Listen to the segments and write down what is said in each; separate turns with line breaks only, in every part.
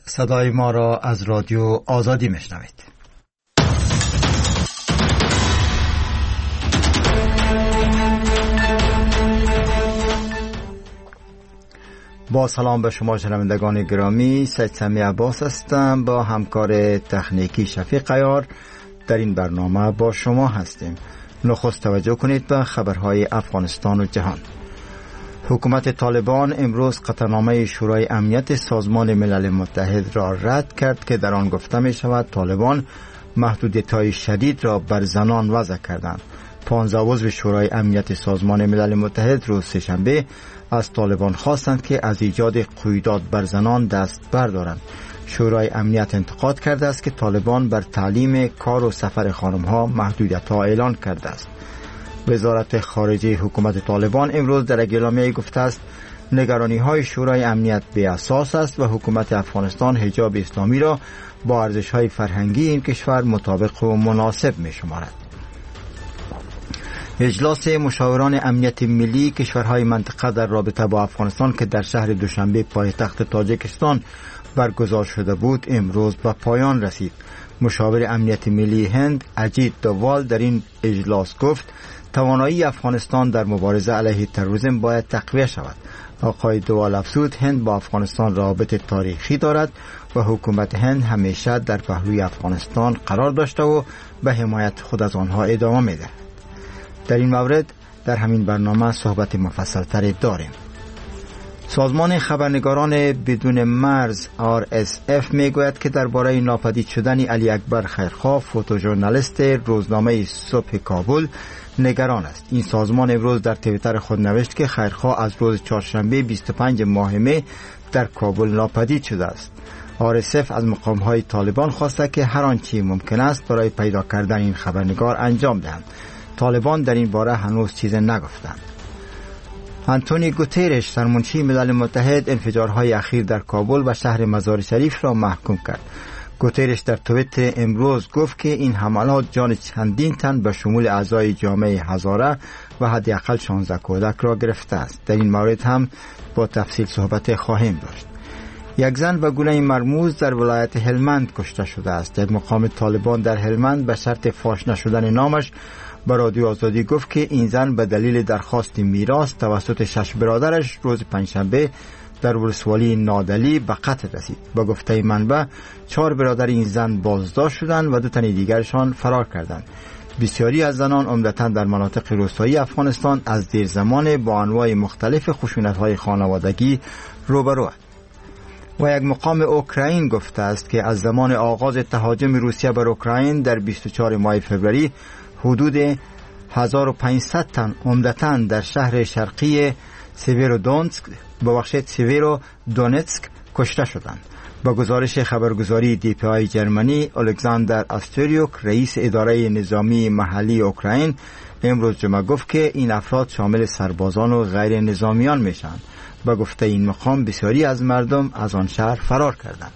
صدای ما را از رادیو آزادی میشنوید. با سلام به شما شنوندگان گرامی، سید سمی عباس هستم. با همکار تکنیکی شفیق عیار در این برنامه با شما هستیم. نخست توجه کنید به خبرهای افغانستان و جهان. حکومت طالبان امروز قطعنامه شورای امنیت سازمان ملل متحد را رد کرد که در آن گفته می شود طالبان محدودیت‌های شدید را بر زنان وضع کردند. 15 عضو شورای امنیت سازمان ملل متحد روز سه‌شنبه از طالبان خواستند که از ایجاد قیودات بر زنان دست بردارند. شورای امنیت انتقاد کرده است که طالبان بر تعلیم، کار و سفر خانم‌ها محدودیت‌ها اعلان کرده است. وزارت خارجه حکومت طالبان امروز در اعلامیه گفته است نگرانی‌های شورای امنیت بی اساس است و حکومت افغانستان حجاب اسلامی را با ارزش‌های فرهنگی این کشور مطابق و مناسب می‌شمارد. اجلاس مشاوران امنیت ملی کشورهای منطقه در رابطه با افغانستان که در شهر دوشنبه پایتخت تاجیکستان برگزار شده بود امروز به پایان رسید. مشاور امنیت ملی هند اجیت دووال در این اجلاس گفت توانایی افغانستان در مبارزه علیه تروریسم باید تقویت شود. آقای دووال افزود هند با افغانستان رابط تاریخی دارد و حکومت هند همیشه در پهلوی افغانستان قرار داشته و به حمایت خود از آنها ادامه می‌دهد. در این مورد در همین برنامه صحبت مفصل‌تری داریم. سازمان خبرنگاران بدون مرز RSF میگوید که درباره ناپدید شدن علی اکبر خیرخواه فوتوژورنالیست روزنامه صبح کابل نگران است. این سازمان امروز در توییتر خود نوشت که خیرخواه از روز چهارشنبه 25 ماه می در کابل ناپدید شده است. RSF از مقام‌های طالبان خواسته که هر آنچه ممکن است برای پیدا کردن این خبرنگار انجام دهند. طالبان در این باره هنوز چیزی نگفتند. آنتونی گوترش سرمنشی ملل متحد انفجارهای اخیر در کابل و شهر مزار شریف را محکوم کرد. گوترش در توییت امروز گفت که این حملات جان چندین تن به شمول اعضای جامعه هزاره و حداقل 16 کودک را گرفته است. در این مورد هم با تفصیل صحبت خواهیم داشت. یک زن به گلوله مرموز در ولایت هلمند کشته شده است. یک مقام طالبان در هلمند به شرط فاش نشدن نامش به رادیو آزادی گفت که این زن به دلیل درخواست میراث توسط 6 برادرش روز پنجشنبه در ولسوالی نادلی به قتل رسید. با گفته منبع 4 برادر این زن بازداشت شدند و 2 تن دیگرشان فرار کردند. بسیاری از زنان عمدتاً در مناطق روستایی افغانستان از دیر زمان با انواع مختلف خشونت‌های خانوادگی روبروند. و یک مقام اوکراین گفته است که از زمان آغاز تهاجم روسیه بر اوکراین در 24 ماه فوریه حدود 1500 تن عمدتاً در شهر شرقی سیویرودونتسک کشته شدند. با گزارش خبرگزاری DPI جرمنی، الکساندر آستریوک رئیس اداره نظامی محلی اوکراین امروز جمعه گفت که این افراد شامل سربازان و غیر نظامیان میشن. با گفته این مقام بسیاری از مردم از آن شهر فرار کردند.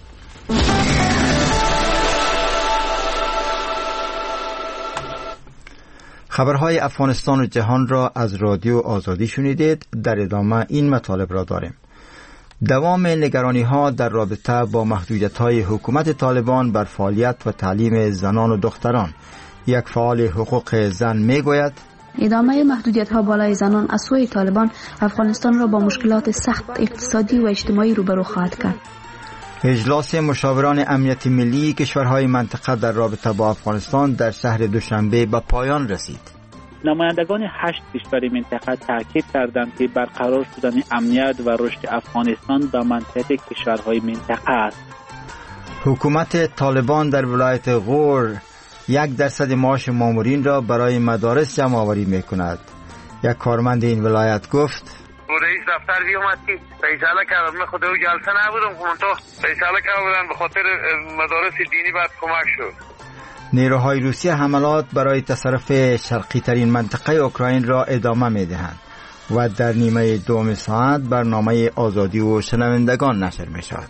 خبرهای افغانستان و جهان را از رادیو آزادی شنیدید. در ادامه این مطالب را داریم. دوام نگرانی‌ها در رابطه با محدودیت‌های حکومت طالبان بر فعالیت و تعلیم زنان و دختران. یک فعال حقوق زن میگوید
ادامه محدودیت‌ها بالای زنان از سوی طالبان افغانستان را با مشکلات سخت اقتصادی و اجتماعی روبرو خواهد کرد.
اجلاس مشاوران امنیت ملی کشورهای منطقه در رابطه با افغانستان در شهر دوشنبه به پایان رسید.
نمایندگان 8 کشور منطقه تاکید کردند که برقرار شدن امنیت و رشد افغانستان به منطقه کشورهای منطقه است.
حکومت طالبان در ولایت غور 1% معاش مامورین را برای مدارس جمع آوری می کند. یک کارمند این ولایت گفت
رئیس دفتر بیامد که فیصله کردم. من خود او جلسه نبودم، تو فیصله کردن به خاطر مدارس دینی بعد کمک شد.
نیروهای روسیه حملات برای تصرف شرقی ترین منطقه اوکراین را ادامه می دهند و در نیمه دوم ساعت برنامه آزادی و شنوندگان نشر می شود.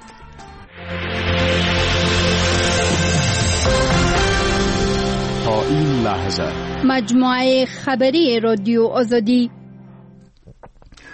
تا این لحظه
مجموعه خبری رادیو آزادی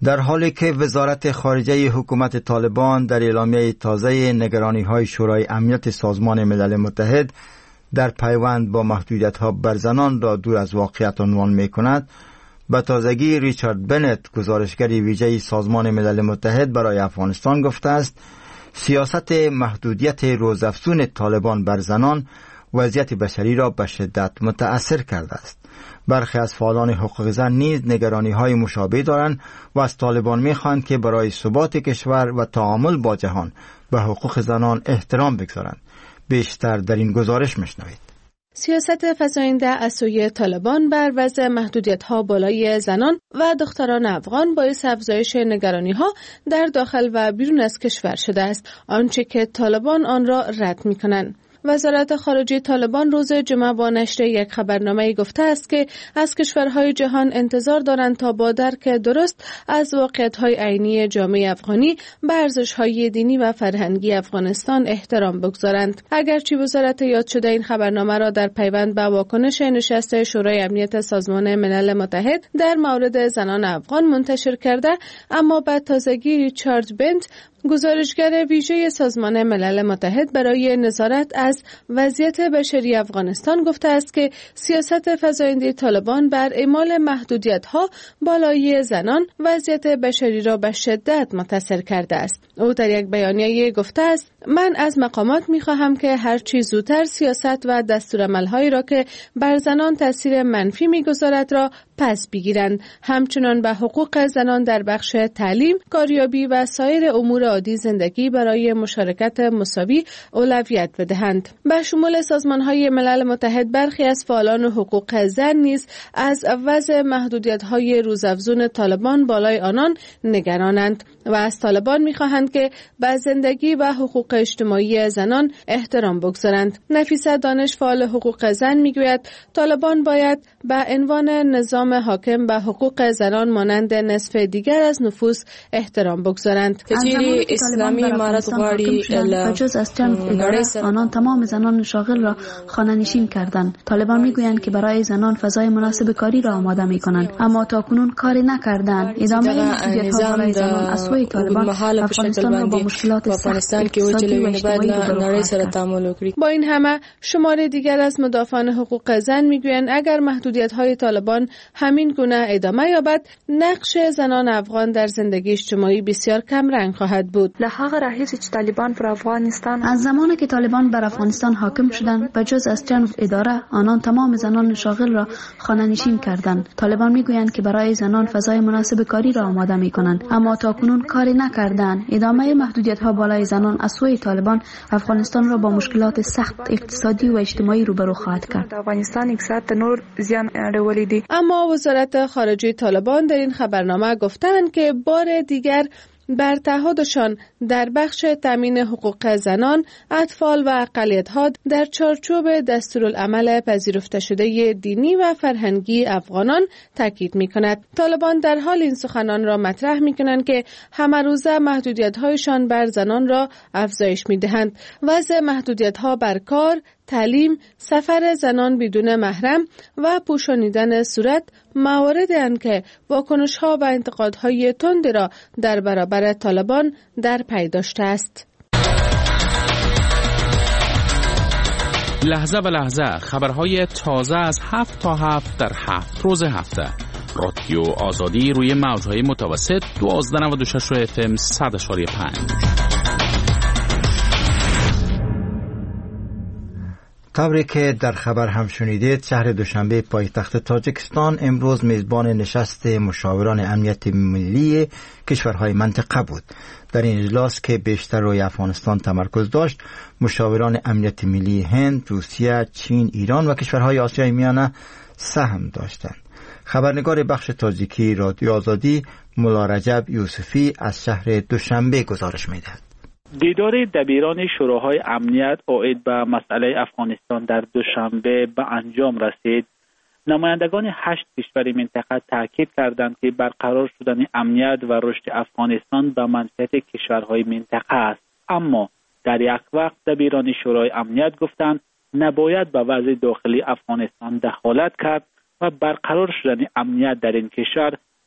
در حالی که وزارت خارجه حکومت طالبان در اعلامیه تازه نگرانی‌های شورای امنیت سازمان ملل متحد در پیوند با محدودیت‌ها بر زنان را دور از واقعیت عنوان می‌کند، به تازگی ریچارد بنت، گزارشگر ویژه سازمان ملل متحد برای افغانستان، گفته است سیاست محدودیت روزافزون طالبان بر زنان وضعیت بشری را به شدت متأثر کرده است. برخی از فعالان حقوق زن نیز نگرانی‌های مشابه دارند و از طالبان می‌خواهند که برای ثبات کشور و تعامل با جهان به حقوق زنان احترام بگذارند. بیشتر در این گزارش میشنوید.
سیاست فزاینده از سوی طالبان بر وضع محدودیت‌ها بالای زنان و دختران افغان باعث افزایش نگرانی‌ها در داخل و بیرون از کشور شده است، آنچه که طالبان آن را رد می‌کنند. وزارت خارجه طالبان روز جمعه با نشر یک خبرنامه گفته است که از کشورهای جهان انتظار دارند تا با درک درست از واقعیت‌های عینی جامعه افغانی به ارزش‌های دینی و فرهنگی افغانستان احترام بگذارند. اگرچه وزارت یاد شده این خبرنامه را در پیوند به واکنش نشست شورای امنیت سازمان ملل متحد در مورد زنان افغان منتشر کرده، اما به تازگی ریچارد بنت، گزارشگر ویژه سازمان ملل متحد برای نظارت از وضعیت بشری افغانستان، گفته است که سیاست فزاینده طالبان بر اعمال محدودیت‌ها بالای زنان وضعیت بشری را به شدت متاثر کرده است. او در یک بیانیه گفته است: من از مقامات می‌خواهم که هر چه زودتر سیاست و دستورالعمل‌هایی را که بر زنان تاثیر منفی می‌گذارد را پس بگیرند، همچنان به حقوق زنان در بخش تعلیم، کاریابی و سایر امور عادی زندگی برای مشارکت مساوی اولویت بدهند. به شمول سازمان‌های ملل متحد، برخی از فعالان حقوق زن نیز از وضع محدودیت‌های روزافزون طالبان بالای آنان نگرانند و از طالبان می‌خواهند که به زندگی و حقوق اجتماعی زنان احترام بگذارند. نفیسه دانش، فعال حقوق زن، میگوید طالبان باید به عنوان نظام حاکم به حقوق زنان مانند نصف دیگر از نفوس احترام بگذارند.
کچیری اسلامی امارت غواړي
بجز از چند اداره آنان تمام زنان شاغل را خانه‌نشین کردند. طالبان میگویند که برای زنان فضای مناسب کاری را آماده میکنند، اما تاکنون کاری نکردند. ادامه محدودیت‌ها برای زنان از سوی طالبان افغانستان را با مشکلات سخت اقتصادی و اجتماعی روبرو خواهد کرد. با این همه شمار دیگر از مدافعان حقوق زن میگویند اگر محدودیت‌های طالبان همین گونه ادامه یابد، نقش زنان افغان در زندگی اجتماعی بسیار کم رنگ خواهد بود. از زمانی که طالبان بر افغانستان حاکم شدند، به جز از چند اداره آنان تمام زنان شاغل را خانه‌نشین کردند. طالبان میگویند که برای زنان فضای مناسب کاری را آماده میکنند، اما تاکنون کاری نکردند. ادامه محدودیت‌ها بالای زنان از سوی طالبان افغانستان را با مشکلات سخت اقتصادی و اجتماعی روبرو خواهد کرد.
اما وزارت خارجه طالبان در این خبرنامه گفتند که بار دیگر بر تعهدشان در بخش تامین حقوق زنان، اطفال و اقلیت‌ها در چارچوب دستورالعمل پذیرفته شده دینی و فرهنگی افغانان تاکید می‌کند. طالبان در حال این سخنان را مطرح می‌کنند که همه روزه محدودیت‌هایشان بر زنان را افزایش می‌دهند. وضع محدودیت‌ها بر کار، تعلیم، سفر زنان بدون محرم و پوشانیدن صورت مواردی اند که واکنش‌ها و انتقادهای تندی را در برابر طالبان در پی داشته است.
لحظه به لحظه خبرهای تازه از 7 تا 7 در 7 روز هفته. رادیو آزادی روی موج‌های متوسط 1296 FM 100.5.
طوری که در خبر هم شنیدید، شهر دوشنبه پایتخت تاجیکستان امروز میزبان نشست مشاوران امنیت ملی کشورهای منطقه بود. در این اجلاس که بیشتر روی افغانستان تمرکز داشت، مشاوران امنیت ملی هند، روسیه، چین، ایران و کشورهای آسیای میانه سهم داشتند. خبرنگار بخش تاجیکی رادیو آزادی مولا رجب یوسفی از شهر دوشنبه گزارش می‌دهد.
دیدار دبیران شوراهای امنیت عائد به مسئله افغانستان در دوشنبه به انجام رسید. نمایندگان 8 کشور منطقه تاکید کردند که برقرار شدن امنیت و رشد افغانستان به منفعت کشورهای منطقه است. اما در یک وقت دبیران شورای امنیت گفتند نباید به وضع داخلی افغانستان دخالت کرد و برقرار شدن امنیت در این کشور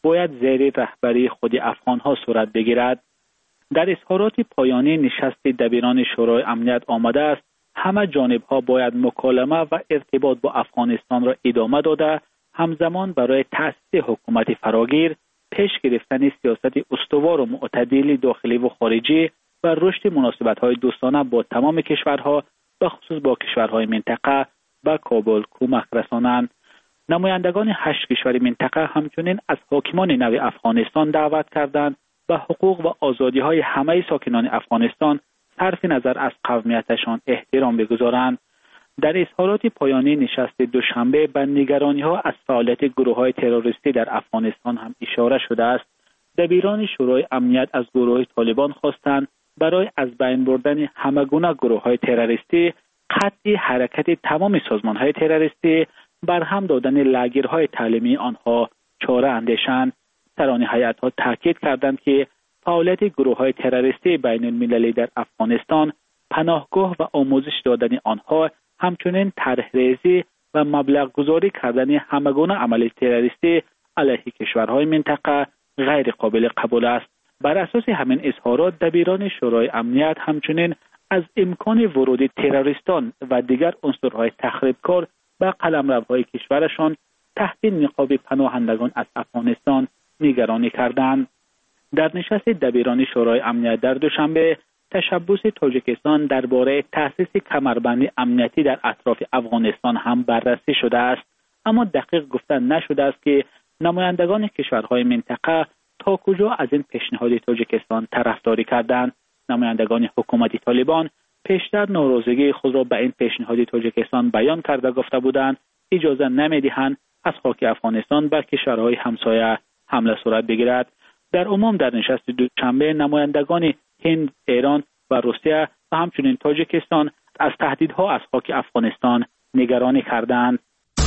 باید زیر رهبری خود افغان‌ها صورت بگیرد. در اظهارات پایانی نشست دبیران شورای امنیت آمده است همه جانب‌ها باید مکالمه و ارتباط با افغانستان را ادامه داده، همزمان برای تأسیس حکومت فراگیر، پیش گرفتن سیاست استوار و معتدل داخلی و خارجی و رشد مناسبت‌های دوستانه با تمام کشورها به خصوص با کشورهای منطقه به کابل کمک رسانند. نمایندگان 8 کشور منطقه همچنین از حاکمان نو افغانستان دعوت کردند به حقوق و آزادی‌های همه ساکنان افغانستان صرف نظر از قومیتشان احترام بگذارند. در اظهارات پایانی نشست دوشنبه به نگرانی‌ها از فعالیت گروه‌های تروریستی در افغانستان هم اشاره شده است. دبیران شورای امنیت از گروه طالبان خواستند برای از بین بردن همگونه گروه‌های تروریستی، قطع حرکت تمام سازمان‌های تروریستی، برهم دادن لاگرهای تعلیمی آنها چاره اندیشند. سران هیئت‌ها تاکید کردند که فعالیت گروه‌های تروریستی بین المللی در افغانستان، پناهگاه و آموزش دادن آنها، همچنین طرح‌ریزی و مبلغ گذاری کردن همگونه عمل تروریستی علیه کشورهای منطقه غیر قابل قبول است. بر اساس همین اظهارات دبیران شورای امنیت همچنین از امکان ورود تروریستان و دیگر عنصرهای تخریبکار به قلمروهای کشورشان تحت نقاب پناهندگان از افغانستان نگرانی کردند. در نشست دبیران شورای امنیت در دوشنبه تشبث تاجیکستان درباره تأسیس کمربند امنیتی در اطراف افغانستان هم بررسی شده است، اما دقیق گفتن نشده است که نمایندگان کشورهای منطقه تا کجا از این پیشنهاد تاجیکستان طرفداری کردند. نمایندگان حکومت طالبان پیشتر ناراضگی خود را به این پیشنهاد تاجیکستان بیان کرده گفته بودند اجازه نمیدهند از خاک افغانستان بر کشورهای همسایه حمله صورت بگیرد. در عموم در نشست دوشنبه نمایندگان هند، ایران و روسیه و همچنین تاجیکستان از تهدیدها از خاک افغانستان نگرانی کردند.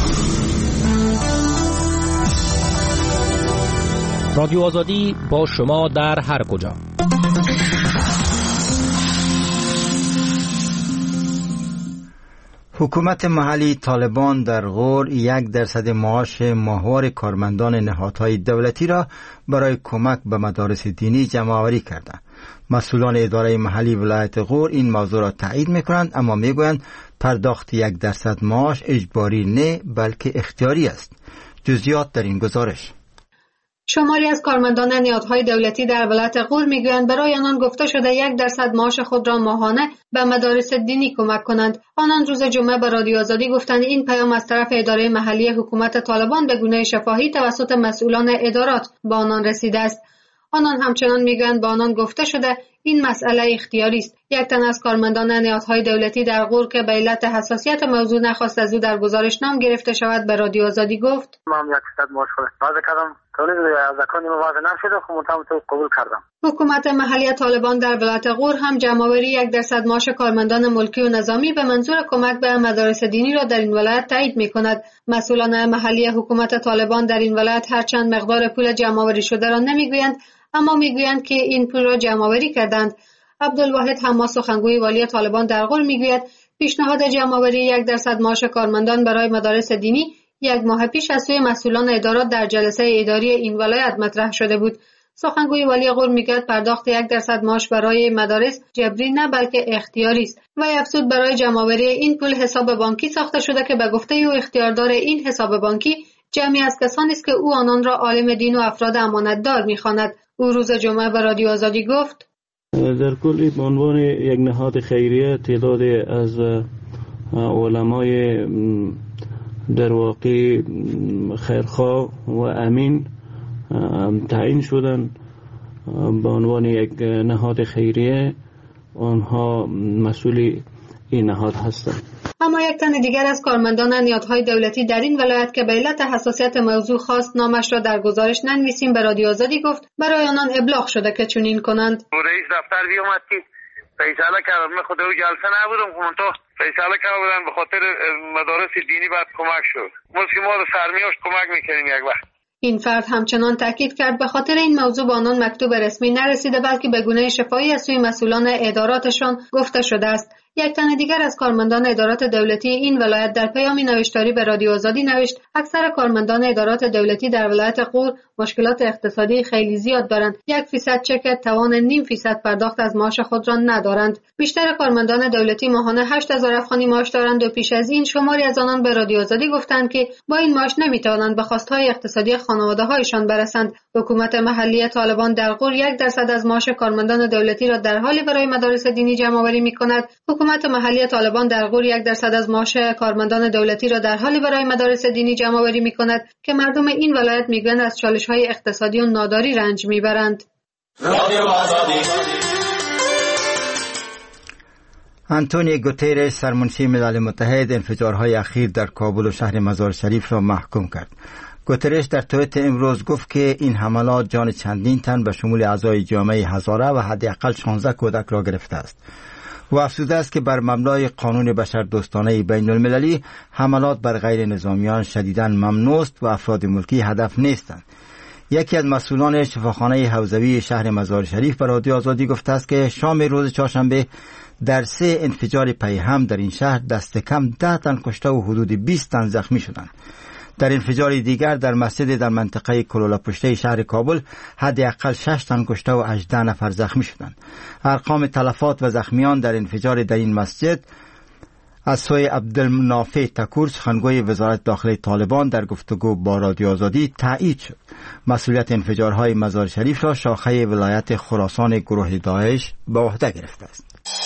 رادیو آزادی با شما در هر کجا.
حکومت محلی طالبان در غور 1% معاش ماهوار کارمندان نهادهای دولتی را برای کمک به مدارس دینی جمع‌آوری کردند. مسئولان اداره محلی ولایت غور این موضوع را تایید می‌کنند، اما می‌گویند پرداخت 1% معاش اجباری نه بلکه اختیاری است. جزئیات در این گزارش.
شماری از کارمندان نهادهای دولتی در ولایت غور میگویند برای آنان گفته شده 1% معاش خود را ماهانه به مدارس دینی کمک کنند. آنان روز جمعه به رادیو آزادی گفتند این پیام از طرف اداره محلی حکومت طالبان به گونه شفاهی توسط مسئولان ادارات به آنان رسیده است. آنان همچنان میگویند به آنان گفته شده این مسئله اختیاری است. یک تن از کارمندان نهادهای دولتی در غور که به علت حساسیت موضوع نخواست از او در گزارش نام گرفته شود به رادیو آزادی گفت
من 1% معاش کردم از اکانی موازه نشده خب تو قبول کردم.
حکومت محلی طالبان در ولایت غور هم جمع‌آوری 1% معاش کارمندان ملکی و نظامی به منظور کمک به مدارس دینی را در این ولایت تایید می‌کند. مسئولان محلی حکومت طالبان در این ولایت هرچند مقدار پول جمع‌آوری شده را نمی‌گویند، اما می‌گویند که این پول را جمع‌آوری کردند. عبدالواحد حماس سخنگوی والی طالبان در غور می‌گوید پیشنهاد جمع‌آوری 1% معاش کارمندان برای مدارس دینی 1 ماه پیش از سوی مسئولان ادارات در جلسه اداری این ولایت مطرح شده بود. سخنگوی والی غور میگوید پرداخت 1% معاش برای مدارس جبری نه بلکه اختیاری است و افزود برای جمع‌آوری این پول حساب بانکی ساخته شده که به گفته او اختیاردار این حساب بانکی جمعی از کسانی است که او آنان را عالم دین و افراد امانتدار می‌خواند. او روز جمعه به رادیو آزادی گفت
در کل به عنوان یک نهاد خیریه تعداد از علمای در واقع خیرخواه و امین تعیین شدن به عنوان یک نهاد خیریه. آنها مسئول این نهاد هستند.
اما یک تن دیگر از کارمندان نهادهای دولتی در این ولایت که به علت حساسیت موضوع خواست نامش را در گزارش ننویسیم به رادیو آزادی گفت برای آنان ابلاغ شده که چنین کنند.
رئیس دفتر بیامد که فیصله کردم، من خود او جلسه نبودم که من تو فیصله کردم به خاطر مدارس دینی بعد کمک شد. ما سرمیاش کمک میکنیم یک وقت.
این فرد همچنان تاکید کرد به خاطر این موضوع با آنان مکتوب رسمی نرسیده بلکه به گونه شفاهی از سوی مسئولان اداراتشان گفته شده است. یک تن دیگر از کارمندان ادارات دولتی این ولایت در پیامی نوشتاری به رادیو آزادی نوشت اکثر کارمندان ادارات دولتی در ولایت غور مشکلات اقتصادی خیلی زیاد دارند. 1% چک توان 0.5% پرداخت از معاش خود را ندارند. بیشتر کارمندان دولتی ماهانه 8000 افغانی معاش دارند و پیش از این شماری از آنان به رادیو آزادی گفتند که با این معاش نمیتوانند به خواستهای اقتصادی خانواده‌هایشان برسند. حکومت محلی طالبان در غور 1% از معاش کارمندان دولتی را در حالی برای مدارس دینی جمع‌آوری می‌کند. حکومت محلی طالبان در غور 1% از معاش کارمندان دولتی را در حالی برای مدارس دینی جمع‌آوری می‌کند که مردم این ولایت میگویند از چالش‌های اقتصادی و ناداری رنج می‌برند.
آنتونیو گوترش سرمنشی ملل متحد انفجارهای اخیر در کابل و شهر مزار شریف را محکوم کرد. گوترش در توییت امروز گفت که این حملات جان چندین تن به شمول اعضای جامعه هزاره و حداقل 16 کودک را گرفته است. و افزوده است که بر مبنای قانون بشردوستانه بین المللی حملات بر غیر نظامیان شدیداً ممنوع است و افراد ملکی هدف نیستند. یکی از مسئولان شفاخانه حوزوی شهر مزار شریف به رادیو آزادی گفته است که شام روز چهارشنبه در 3 انفجار پیهم در این شهر دست کم 10 تن کشته و حدود 20 تن زخمی شدند. در انفجار دیگر در مسجد در منطقه کلولاپشته شهر کابل حداقل 6 تن کشته و 18 نفر زخمی شدند. ارقام تلفات و زخمیان در انفجار در این مسجد از سوی عبدالنافع تکور سخنگوی وزارت داخلی طالبان در گفتگو با رادیو آزادی تایید شد. مسئولیت انفجارهای مزار شریف را شاخه ولایت خراسان گروه داعش به عهده گرفته است.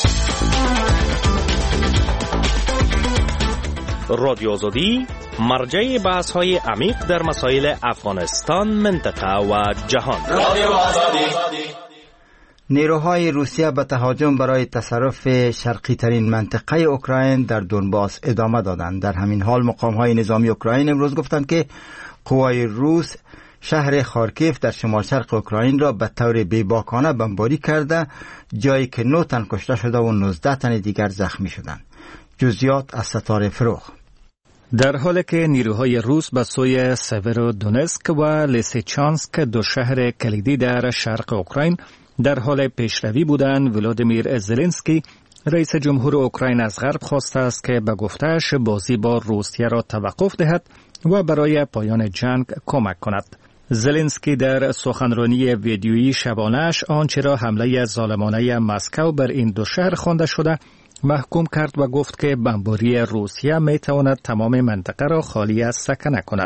رادیو آزادی مرجع بحث‌های عمیق در مسائل افغانستان، منطقه و جهان. رادیو آزادی.
نیروهای روسیه به تهاجم برای تصرف شرقی ترین منطقه اوکراین در دونباس ادامه دادند. در همین حال مقام‌های نظامی اوکراین امروز گفتند که قوای روس شهر خارکیف در شمال شرق اوکراین را به طور بیباکانه بمباری کرده، جایی که 9 تن کشته شده و 19 تن دیگر زخمی شدند. جزئیات از ستاره فروغ.
در حالی که نیروهای روس به سوی سیورودونسک و لیسیچانسک، دو شهر کلیدی در شرق اوکراین، در حال پیشروی بودند، ولادیمیر زلنسکی رئیس جمهور اوکراین از غرب خواسته است که به گفته‌اش بازی با روسیه را توقف دهد و برای پایان جنگ کمک کند. زلنسکی در سخنرانی ویدیویی شبانه‌اش آنچه را حمله ظالمانه مسکو بر این دو شهر خوانده شده محکوم کرد و گفت که بمباری روسیه می تواند تمام منطقه را خالی از سکنه کند.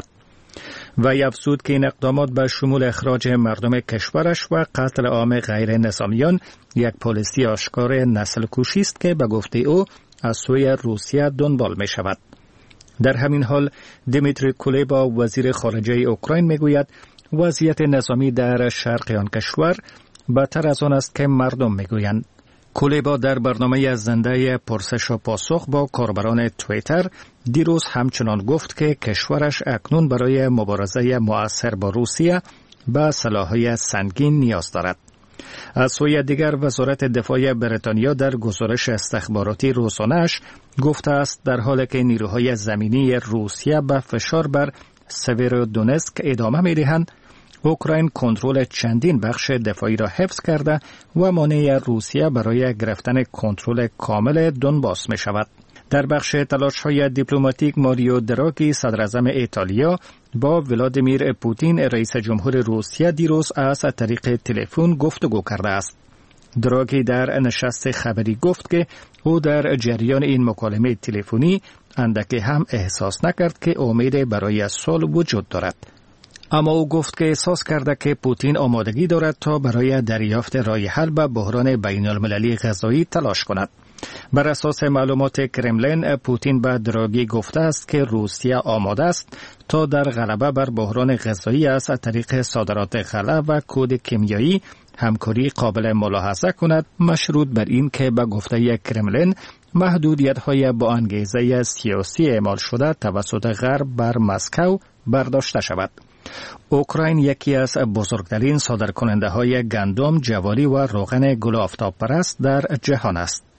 و افزود که این اقدامات به شمول اخراج مردم کشورش و قتل عام غیر نظامیان یک پالیسی آشکار نسل کشی است که به گفته او از سوی روسیه دنبال می شود. در همین حال دیمیتری کولبا وزیر خارجه اوکراین می گوید وضعیت نظامی در شرق آن کشور بدتر از آن است که مردم می گویند. کولبا در برنامه زنده پرسش و پاسخ با کاربران توییتر دیروز همچنان گفت که کشورش اکنون برای مبارزه مؤثر با روسیه به سلاح‌های سنگین نیاز دارد. از سوی دیگر وزارت دفاع بریتانیا در گزارش استخباراتی روزانه‌اش گفته است در حالی که نیروهای زمینی روسیه به فشار بر سیورودونسک ادامه می‌دهند، اوکراین کنترل چندین بخش دفاعی را حفظ کرده و مانع روسیه برای گرفتن کنترل کامل دونباس می شود. در بخش تلاش‌های دیپلماتیک ماریو دراگی صدر اعظم ایتالیا با ولادیمیر پوتین رئیس جمهور روسیه دیروز از طریق تلفن گفتگو کرده است. دراگی در نشست خبری گفت که او در جریان این مکالمه تلفنی اندکی هم احساس نکرد که امید برای صلح وجود دارد. اما او گفت که احساس کرده که پوتین آمادگی دارد تا برای دریافت راه حل به بحران بین المللی غذایی تلاش کند. بر اساس معلومات کرملین، پوتین به دراگی گفته است که روسیه آماده است تا در غلبه بر بحران غذایی از طریق صادرات غله و کود کیمیایی همکاری قابل ملاحظه کند، مشروط بر این که به گفته کرملین محدودیت‌های با انگیزه سیاسی اعمال شده توسط غرب بر مسکو برداشته شود. اوکراین یکی از بزرگترین صادرکننده های گندم، جواری و روغن گل آفتاب پرست در جهان است.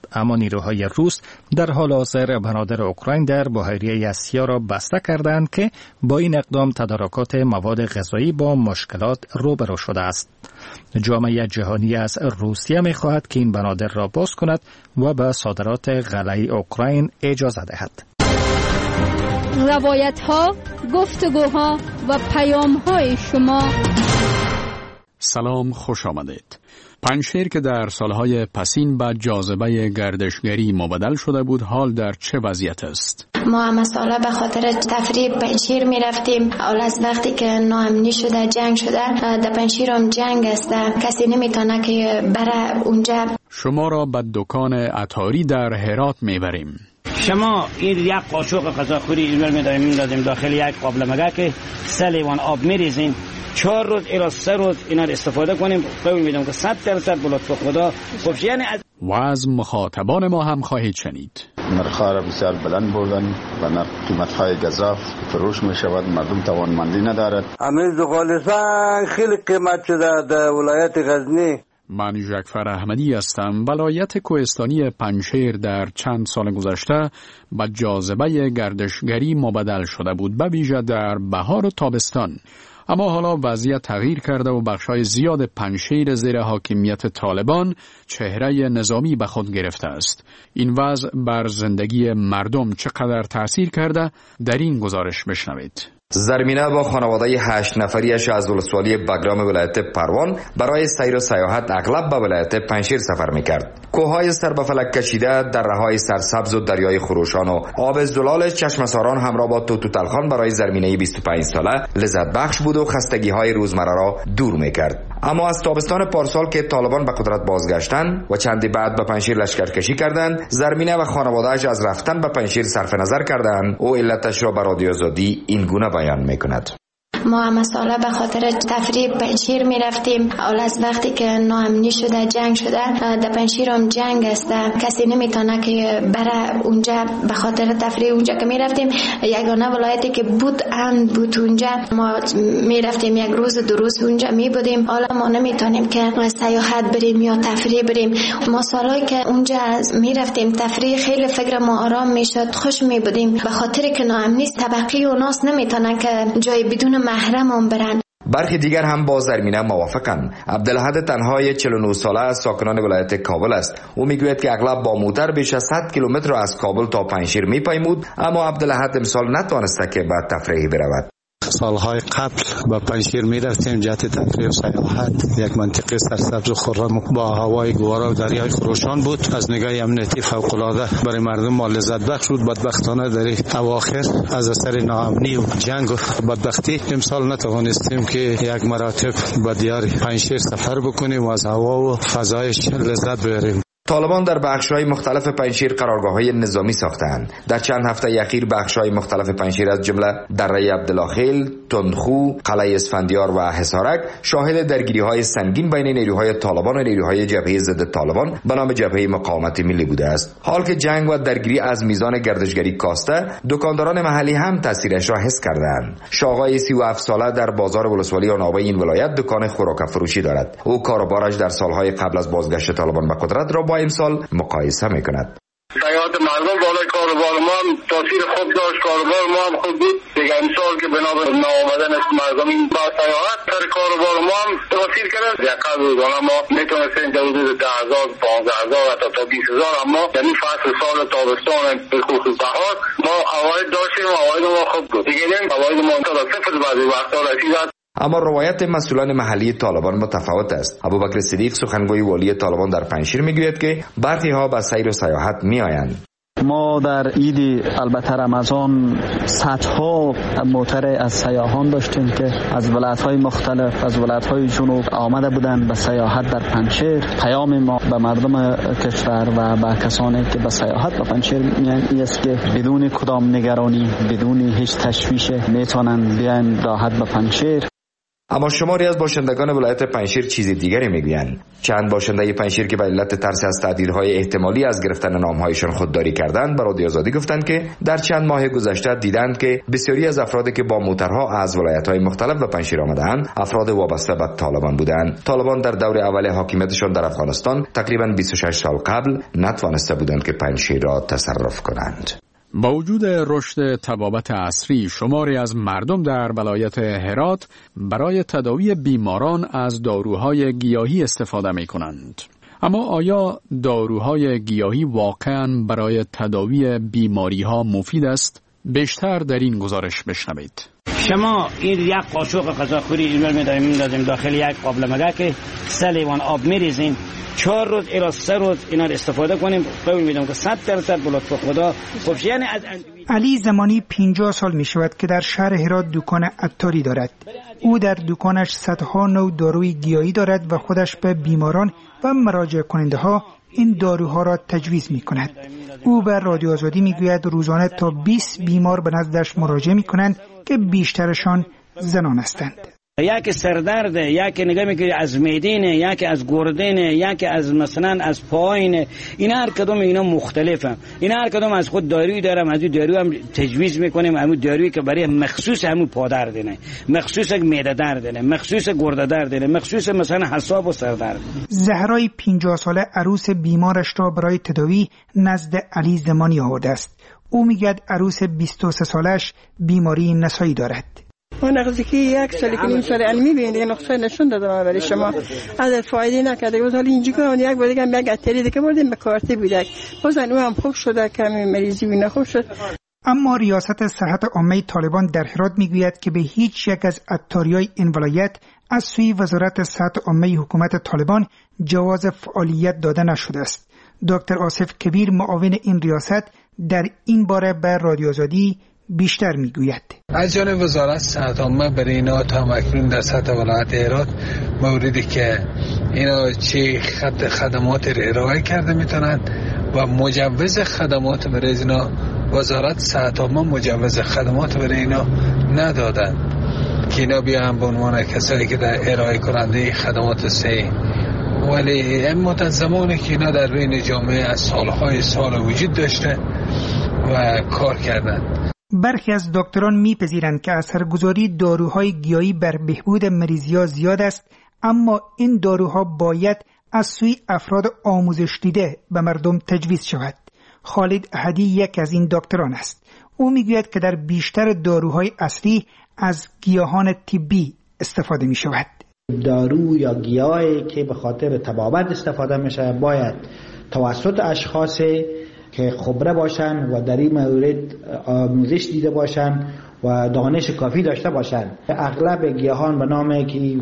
اما نیروهای روس در حال حاضر بنادر اوکراین در بحیره اسیا را بسته کردند که با این اقدام تدارکات مواد غذایی با مشکلات روبرو شده است. جامعه جهانی از روسیه می خواهد که این بنادر را باز کند و به صادرات غله اوکراین اجازه دهد.
روایت‌ها، گفتگوها و پیام‌های شما.
سلام، خوش آمدید. پنجشیر که در سالهای پسین به جاذبه گردشگری مبدل شده بود، حال در چه وضعیت است؟
ما هم ساله به خاطر تفریح پنجشیر می رفتیم. اول از وقتی که ناامنی شده، جنگ شده، در پنجشیر هم جنگ است، کسی نمیتونه که بره اونجا.
شما را به دکان عطاری در هرات میبریم.
شما این یک قاشق غذاخوری اینور میدادیم داخل یک قابل مگه که 3 لیوان آب میریزیم، 4 روز الی 3 روز اینا رو استفاده کنیم. قول میدم که 100% بلوت به خدا خوبش. یعنی
و از مخاطبان ما هم خواهید شنید.
نرخ‌ها را بسیار بلند بردن و قیمت‌های گزاف فروش می‌شود، مردم توانمندی ندارد.
همین زغال‌سنگ خیلی قیمت شده در ولایت غزنی.
من جعفر احمدی هستم. ولایت کوهستانی پنجشیر در چند سال گذشته به جاذبه گردشگری مبدل شده بود، به ویژه در بهار و تابستان. اما حالا وضعیت تغییر کرده و بخشای زیاد پنجشیر زیر حاکمیت طالبان چهره نظامی به خود گرفته است. این وضع بر زندگی مردم چقدر تأثیر کرده؟ در این گزارش بشنوید.
زرمینه با خانواده 8 نفریش از ولسوالی بگرام ولایت پروان برای سیر و سیاحت اغلب به ولایت پنجشیر سفر میکرد. کوههای سر به فلک کشیده، دره‌های سرسبز و دریای خروشان و آب زلال چشمساران همراه با توتالخان برای زرمینه 25 ساله لذت بخش بود و خستگی‌های روزمره را دور میکرد. اما از تابستان پارسال که طالبان به قدرت بازگشتند و چندی بعد به پنجشیر لشکرکشی کردند، زرمینه و خانواده‌اش از رفتن به پنجشیر صرف نظر کردند و علتش را به رادیو آزادی این گونه بیان میکند.
ما هم ساله به خاطر تفریح پنجشیر می رفتیم. اول از وقتی که ناامنی شده، جنگ شده، در پنجشیر هم جنگ است، کسی نمیتونه که بره اونجا. به خاطر تفریح اونجا که می رفتیم، یگانه ولایتی که بود امن بود اونجا. ما می رفتیم 1 روز 2 روز اونجا می بودیم. حالا ما نمیتونیم که سیاحت بریم یا تفریح بریم. ما سالایی که اونجا می رفتیم تفریح، خیلی فکر ما آرام میشد، خوش می بودیم. به خاطر که ناامنی طبقی و ناس نمیتونن که جای بدون محرم برن.
برخی دیگر هم با زرمینه موافقند. عبدالحد تنهای 49 ساله از ساکنان ولایت کابل است. او میگوید که اغلب با موتر بیش از 100 کیلومتر از کابل تا پنجشیر میپیمود، اما عبدالحد امسال نتوانسته که به تفریح برود.
سالهای قبل با پنجشیر می رفتیم جهت تفریح و سیاحت. یک منطقه سرسبز و خرم با هوای گوارا و دریای خروشان بود. از نگاه امنیتی فوق العاده برای مردم ما لذت بخش بود. بدبختانه در اواخر از اثر ناامنی و جنگ و بدبختی امسال نتوانستیم که یک مراتب به دیار پنجشیر سفر بکنیم و از هوا و فضایش لذت ببریم.
طالبان در بخش‌های مختلف پنجشیر قرارگاه‌های نظامی ساختند. در چند هفته اخیر بخش‌های مختلف پنجشیر از جمله دره عبدالخیل، تندخو، قلعه اسفندیار و حصارک شاهد درگیری‌های سنگین بین نیروهای طالبان و نیروهای جبهه ضد طالبان به نام جبهه مقاومت ملی بوده است. حال که جنگ و درگیری از میزان گردشگری کاسته، دکانداران محلی هم تاثیرش را حس کردند. شاغای 37 ساله در بازار ولسوالی آنابه این ولایت دکان خوراک فروشی دارد. او کاروبارش در سالهای قبل از بازگشت طالبان به قدرت را با امسال مقایسه میکند.
سیاحت مردم بالای کاروبار ما هم تاثیر خوب داشت. کاروبار ما هم خوب بود دیگه. امسال که بنا به ناآمدن مردم با سیاحت در کاروبار ما هم تاثیر کرد. یقه روزانه ما میتونستیم در حدود 10,000 15,000 حتی تا 20,000، اما یعنی فصل سال تابستان به خصوص بهار ما عواید داشتیم. عواید ما خوب بود دیگه. عواید ما تا صفر بعضی وقتا رسید.
اما روایت مسئولان محلی طالبان متفاوت است. ابوبکر صدیق سخنگوی والی طالبان در پنجشیر میگوید که برخی ها به سیر و سیاحت میآیند.
ما در عید البته رمضان صدها موتر از سیاحان داشتیم که از ولایت‌های مختلف، از ولایت‌های جنوب آمده بودند به سیاحت در پنجشیر. پیام ما به مردم کشور و به کسانی که به سیاحت به پنجشیر میان است که بدون کدام نگرانی، بدون هیچ تشویش میتونن بیان راحت به پنجشیر.
اما شماری از باشندگان ولایت پنجشیر چیز دیگری میگویند. چند باشنده پنجشیر که به علت ترس از تهدیدهای احتمالی از گرفتن نامهایشان خودداری کردند به رادیو آزادی گفتند که در چند ماه گذشته دیدند که بسیاری از افرادی که با موترها از ولایت‌های مختلف به پنجشیر آمدند افراد وابسته به طالبان بودند. طالبان در دور اول حاکمیتشان در افغانستان تقریباً 26 سال قبل نتوانسته بودند که پنجشیر را تصرف کنند.
با وجود رشد طبابت عصری، شماری از مردم در ولایت هرات برای تداوی بیماران از داروهای گیاهی استفاده می کنند. اما آیا داروهای گیاهی واقعاً برای تداوی بیماری ها مفید است؟ بیشتر در این گزارش بشنوید.
شما این یک قاشق غذاخوری اینور می‌دازیم داخل یک قابلمه که 3 لیوان آب می‌ریزیم، 4 روز الی 3 روز اینا رو استفاده کنیم. قول میدم که 100% به لطف خدا خوب. یعنی از
علی زمانی 50 سال می شود که در شهر هرات دکان عطاری دارد. او در دکانش صدها نوع داروی گیاهی دارد و خودش به بیماران و مراجع کننده ها این داروها را تجویز می کند. او به رادیو آزادی می گوید روزانه تا 20 بیمار به نزدش مراجعه می کنند که بیشترشان زنان هستند.
یکی سردرد، یکی نگاه میکنی از میدینه، یکی از گردنه، یکی از مثلا از پایینه. این هر کدوم اینا مختلفه. این هر کدوم از خود دارویی دارم، از دارو هم تجویز میکنیم. همون دارویی که برای مخصوص همون پادرد نه، مخصوص معده درد نه، مخصوص گرده درد نه، مخصوص مثلا حساب و سردرد.
زهرای 50 ساله عروس بیمارش را برای تداوی نزد علی زمانی آورده است. او میگه عروس 23 سالش بیماری نسایی دارد.
اون نقضی که 1 سال که نیم سال علمی بینده نقصه نشون دادم برای شما از فایده نکرده. بود حالا اینجا کنم یک بار دیگه یک اتری دیگه بردیم به کارتی بودک بازن او هم خوب شده کمی مریضی بینا خوب شد.
اما ریاست صحت عامه طالبان در هرات میگوید که به هیچ یک از عطاریای این ولایت از سوی وزارت صحت عامه حکومت طالبان جواز فعالیت داده نشده است. دکتر آصف کبیر معاون این ریاست در این باره به رادیو آزادی بیشتر میگوید.
از جانب وزارت صحت عامه برای اینا تا مکنون در سطح ولایت هرات موردی که اینا چه خدمات را ارائه کرده میتونند و مجوز خدمات برای اینا وزارت صحت عامه مجوز خدمات برای اینا ندادند که اینا بیان به عنوان کسایی که در ارائه کننده خدمات سه. ولی این مدت زمانی که اینا در بین جامعه از سالهای سال وجود داشته و کار کردند.
برخی از دکتران میپذیرند که اثرگذاری داروهای گیاهی بر بهبود مریضی‌ها زیاد است، اما این داروها باید از سوی افراد آموزش دیده به مردم تجویز شود. خالد احدی یک از این دکتران است. او میگوید که در بیشتر داروهای اصلی از گیاهان طبی استفاده می شود.
دارو یا گیاهی که به خاطر طبابت استفاده میشه باید توسط اشخاص که خبره باشن و در این مورد آموزش دیده باشن و دانش کافی داشته باشن. اغلب گیاهان به نام که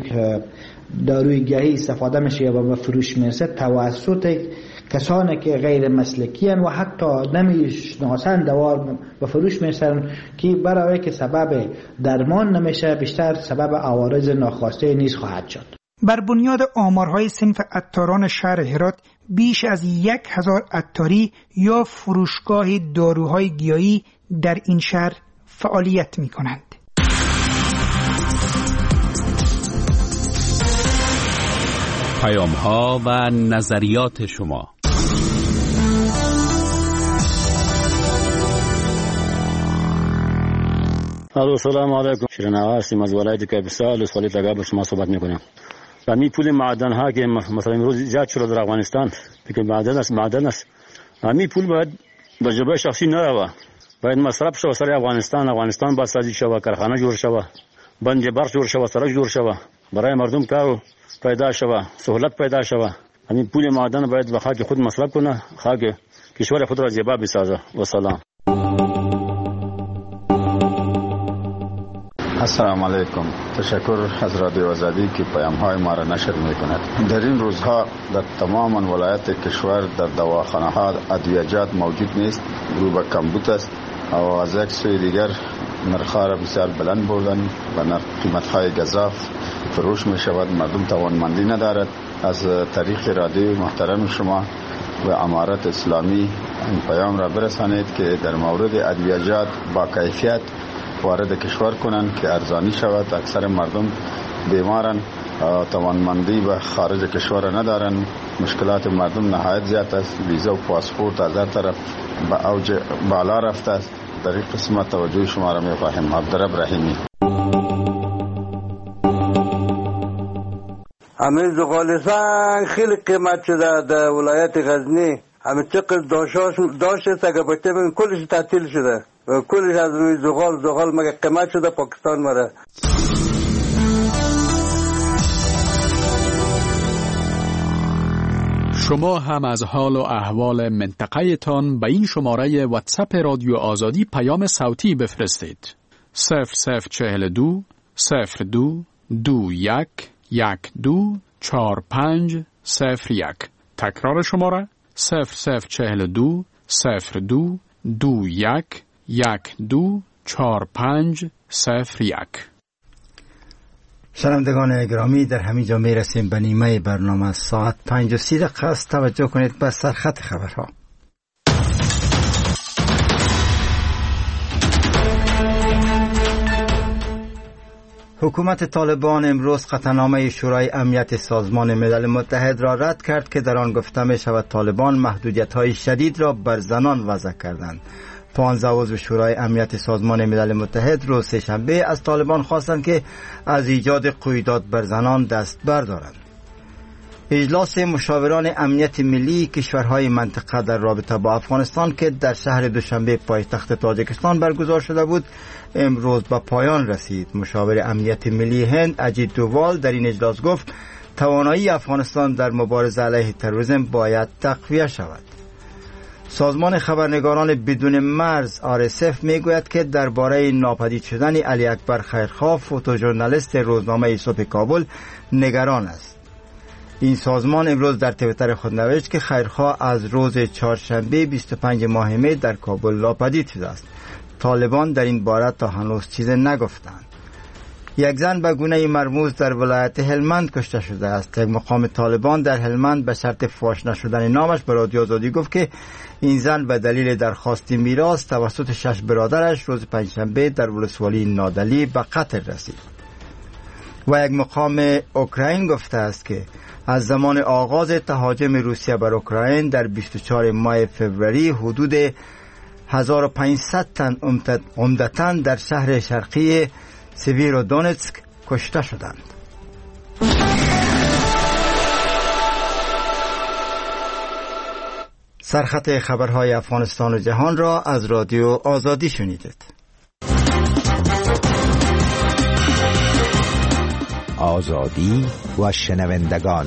داروی گیاهی استفاده میشه و به فروش میرسه توسط کسانی که غیر مسلکی هستند و حتی نمیشناسند دوار به فروش میرسن که برای که سبب درمان نمیشه بیشتر سبب عوارض ناخواسته نیز خواهد شد.
بر بنیاد آمارهای صنف عطاران شهر هرات بیش از 1000 عطاری یا فروشگاه داروهای گیاهی در این شهر فعالیت می کنند.
پیام‌ها و نظریات شما.
سلام علیکم. شیرین‌آقا هستیم از ولایت کاپیسا لسوالی تگا با شما صحبت میکنم. و می پول معدن ها که مثلا امروز زیاد شده در افغانستان که معدن است می پول باید به جبه شخصی نروه، باید مصرف شود سر افغانستان باید سازی شود، کارخانه جور شود، بند برق جور شود، سرک جور شود، برای مردم کار پیدا شود، سهولت پیدا شود. همین پول معدن باید به خاک خود مصرف کنه، خاک کشور خود را زیبا بسازه. و سلام.
السلام علیکم. تشکر از رادیو آزادی که پیام‌های ما را نشر می‌کند. در این روزها در تمام ولایات کشور در دواخانه‌ها ادویه‌جات موجود نیست، رو به کمبود است و از یک سوی دیگر نرخ‌ها را بسیار بلند بردن و قیمت‌های گزاف فروش می‌شود. مردم توانمندی ندارد. از طریق رادیو محترم شما و امارت اسلامی این پیام را برسانید که در مورد ادویه‌جات با کیفیت وارد کشور کنند که ارزانی شود. اکثر مردم بیمارن، توانمندی به خارج کشور ندارن، مشکلات مردم نهایت زیاد است، ویزا و پاسپورت از هر طرف به اوج بالا رفته است. در این قسمت توجه شما را می‌خواهیم. عبدالرب رحیمی.
همین زغال سنگ خیلی قیمت شده در ولایت غزنی. همین چقدر داشت است اگر بچه ببین کلش تعطیل شده، کلش از روی زغال مگه قیمت شده پاکستان مره.
شما هم از حال و احوال منطقه تان به این شماره واتساپ رادیو آزادی پیام صوتی بفرستید. 0042 02 21 12 4501. تکرار شماره 0042 02 21 12 4501.
شنوندگان گرامی، در همینجا می رسیم به نیمه برنامه. ساعت 5:30 است. توجه کنید به سرخط خبرها. حکومت طالبان امروز قطعنامه شورای امنیت سازمان ملل متحد را رد کرد که در آن گفته می شود طالبان محدودیت‌های شدید را بر زنان وضع کردند. 15 عضو شورای امنیت سازمان ملل متحد روز سه‌شنبه از طالبان خواستند که از ایجاد قیودات بر زنان دست بردارند. اجلاس مشاوران امنیت ملی کشورهای منطقه در رابطه با افغانستان که در شهر دوشنبه پایتخت تاجیکستان برگزار شده بود امروز به پایان رسید. مشاور امنیت ملی هند اجیت دووال در این اجلاس گفت توانایی افغانستان در مبارزه علیه تروریسم باید تقویت شود. سازمان خبرنگاران بدون مرز RSF میگوید که درباره ناپدید شدن علی اکبر خیرخواه فوتوژورنالیست روزنامه صبح کابل نگران است. این سازمان امروز در توییتر خود نوشت که خیرخواه از روز چهارشنبه 25 ماه می در کابل ناپدید شده است. طالبان در این باره تا هنوز چیز نگفتند. یک زن به گونه مرموز در ولایت هلمند کشته شده است. یک مقام طالبان در هلمند به شرط فاش نشدن نامش به رادیو آزادی گفت که این زن به دلیل درخواست میراث توسط 6 برادرش روز پنجشنبه در ولسوالی نادلی به قتل رسید. و یک مقام اوکراین گفته است که از زمان آغاز تهاجم روسیه بر اوکراین در 24 ماه فوریه حدود 1500 تن عمدتاً در شهر شرقی سیویرودونتسک کشته شدند. سرخط خبرهای افغانستان و جهان را از رادیو آزادی شنیدید.
آزادی و شنوندگان.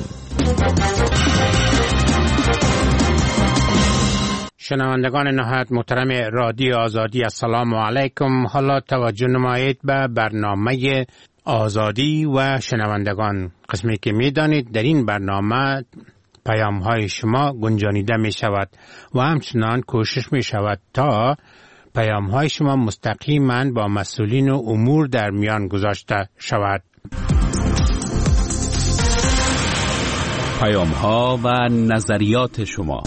شنوندگان نهایت محترم رادیو آزادی، السلام علیکم. حالا توجه نمایید به برنامه آزادی و شنوندگان، قسمی که می دانید در این برنامه پیام های شما گنجانیده می شود و همچنان کوشش می شود تا پیام های شما مستقیما با مسئولین و امور در میان گذاشته شود.
پیام ها و نظریات شما.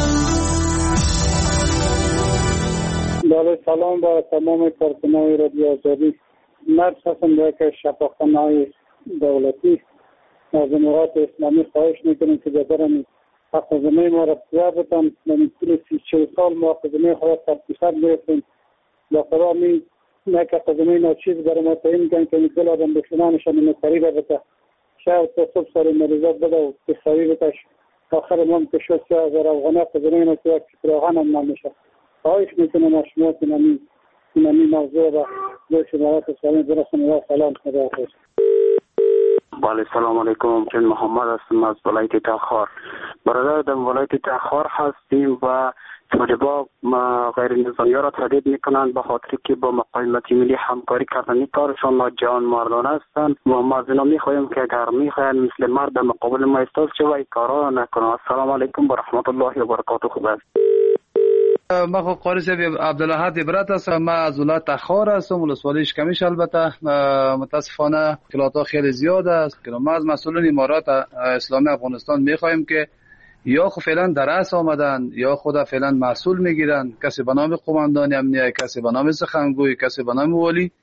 بله، سلام با تمام کارکنان رادیو آزادی. مرد هستم که شفاخانه‌های دولتی از امارات اسلامی خواهش میکنیم که ببرن خزانه ما را بسیار بتن. من طول 30 سال ما خزانه خواهد تبدیست گرفتیم. با خدا می نکه خزانه ناچیز برای ما تعیین میکنن که میکل آدم بشنانشان نکاری را بته شاید تا صبح سال مریضات بده و بخوایی بتش آخر ما که شد 3000 افغانه خزانه ما که فراغان هم نمیشه. خواهش میکنم از شما که نمی موضوع و به شمارات اسلامی برسن و سلام خدا حافظ.
بله، سلام علیکم. من محمد هستم از ولایت تخار. برادر در ولایت تخار هستیم و طالبان غیر نظامی را تهدید میکنند به خاطر که با مقاومت ملی همکاری کردن. کارشان جان مردانه هستند و ما از اینا میخواهیم که اگر میخواهند مثل مرد در مقابل ما ایستاد شوند و این کارا را نکنند. السلام علیکم و رحمت الله و برکاته. خوب است.
ما خود قاری صاحب عبدالاحد عبرت هستم. من از ولایت تخار هستم، ولسوالی اشکمیش. البته متاسفانه اختلاطات خیلی زیاد است که ما از مسئولین امارات اسلامی افغانستان میخواهیم که یا خود فعلا در رأس آمدن یا خود فعلا مسئول میگیرن، کسی به نام قماندان امنیه، کسی به نام سخنگوی، کسی به نام والی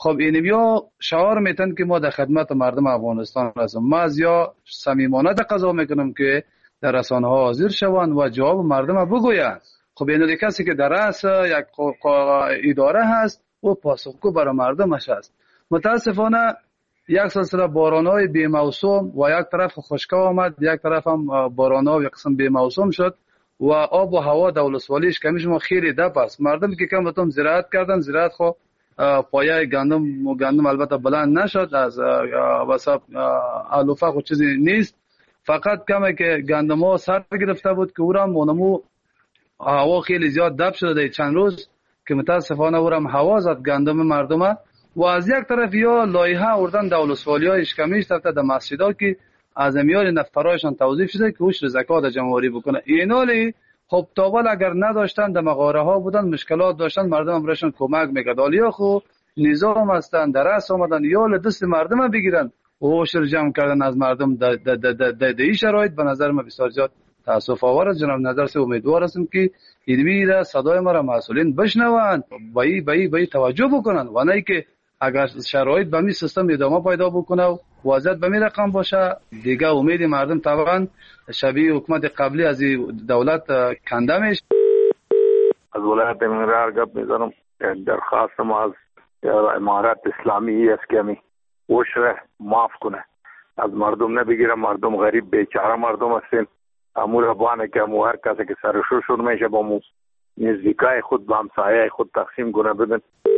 خب اینیا شعار میتن که ما در خدمت مردم افغانستان هستیم. ما از یا صمیمانه تقاضا میکنم که در رسانه ها حاضر شوند و جواب مردم بگویند. خب این کسی که در رأس یک اداره هست و پاسخگو برای مردمش است. متاسفانه یک سلسله باران‌های بی موسم و یک طرف خشکی آمد، یک طرف هم باران‌ها و یک قسم بی موسم شد و آب و هوا در ولسوالیش کمیش ما خیلی دپ است. مردم که کم بتون زراعت کردن، زراعت خو پایه گندم البته بلند نشد، از وسط علوفه خود چیزی نیست، فقط کمه که گندم ها سر گرفته بود که اورم مونمو هوا خیلی زیاد دپ شده چند روز که متاسفانه اورم هوا زد گندم مردم. و از یک طرف یا لایحه آوردن در ولسوالی‌های اشکمیش در مسجدها که از میان نفرایشان توظیف شده که عشر زکات جمع‌آوری بکنه. اینالی خب تاول اگر نداشتن در مغاره ها بودن، مشکلات داشتن، مردم هم برشان کمک میکرد. حالا خو نظام هستن در رأس آمدن یا دست مردم بگیرن و عشر جمع کردن از مردم در این شرایط به نظر من بسیار زیاد تاسف آور است. جناب نظر سے امیدوار هستم که اینوی صدای ما را مسئولین بشنوند، به توجه بکنن و نه که اگر شرایط به می سیستم ادامه پیدا بکنه و وضعیت به می رقم باشه دیگه امید مردم طبعا شبیه حکومت قبلی از دولت کنده میشه.
از ولایت منرار گپ میزنم. درخواست ما از امارت اسلامی است که می عشر معاف کنه، از مردم نبگیره. مردم غریب بیچاره مردم هستین. امور بانه که امو هر کسی که سرشور شد میشه با مو نزدیکای خود با همسایه خود تقسیم کنه بدن.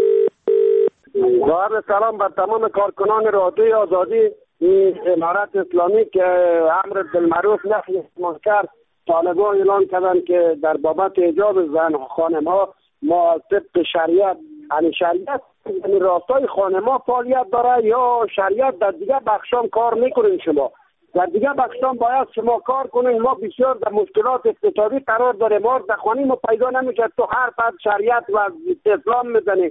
ظاهر سلام بر تمام کارکنان رادیوی آزادی. امارت اسلامی که امر بالمعروف نهی عن المنکر طالبان اعلان کردن که در بابت حجاب زن خانم‌ها ما طبق شریعت، یعنی شریعت یعنی راستای خانم‌ها فعالیت داره یا شریعت در دیگه بخشام کار میکنین؟ شما در دیگه بخشام باید شما کار کنین. ما بسیار در مشکلات اقتصادی قرار داریم، ما در خانه ما پیدا نمیشه، تو هر فرد شریعت و اسلام میزنی.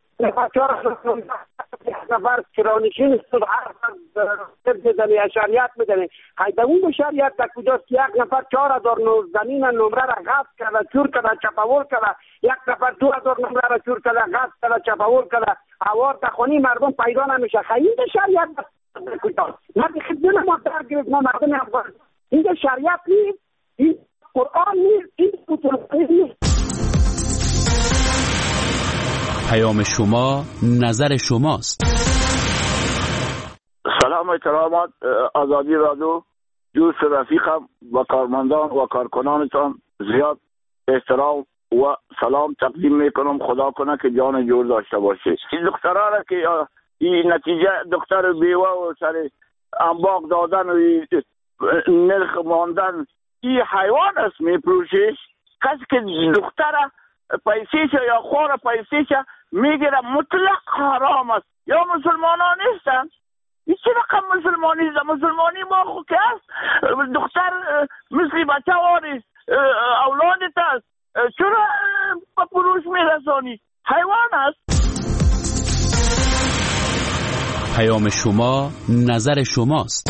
نفر کرانشین است، هر فرد میزنی شریعت میزنی. حیده اون شریعت در کجاست که یک نفر 4000 زمین نمره را غصب کرده، چور کرده، چپاول کرده، یک نفر 2000 نمره را چور کرده، غصب کرده، چپاول کرده، هوار در خانه مردم پیدا نمیشه. این شریعت در کجاست؟ ما خدمت ما در گرفت، ما مردم افغان. این شریعت نیست، این قرآن نیست، این اصول نیست.
پیام شما نظر شماست.
سلام و کرامات آزادی رادیو. دوست رفیقم و کارمندان و کارکنانتان زیاد احترام و سلام تقدیم میکنم. خدا کنه که جان جور داشته باشه. این دخترها را که این نتیجه دختر بیوه و سر انباق دادن و نرخ ماندن، این حیوان است میپروشش. کسی که دختر پیسیشه یا خور پیسیشه میگیره مطلق حرام است. یا مسلمانان نیستن؟ این چه رقم مسلمانی است؟ مسلمانی ما خو که است؟ دختر مثل بچه واری اولادت است، چرا با پروش میرسانی؟ حیوان است.
پیام شما نظر شماست.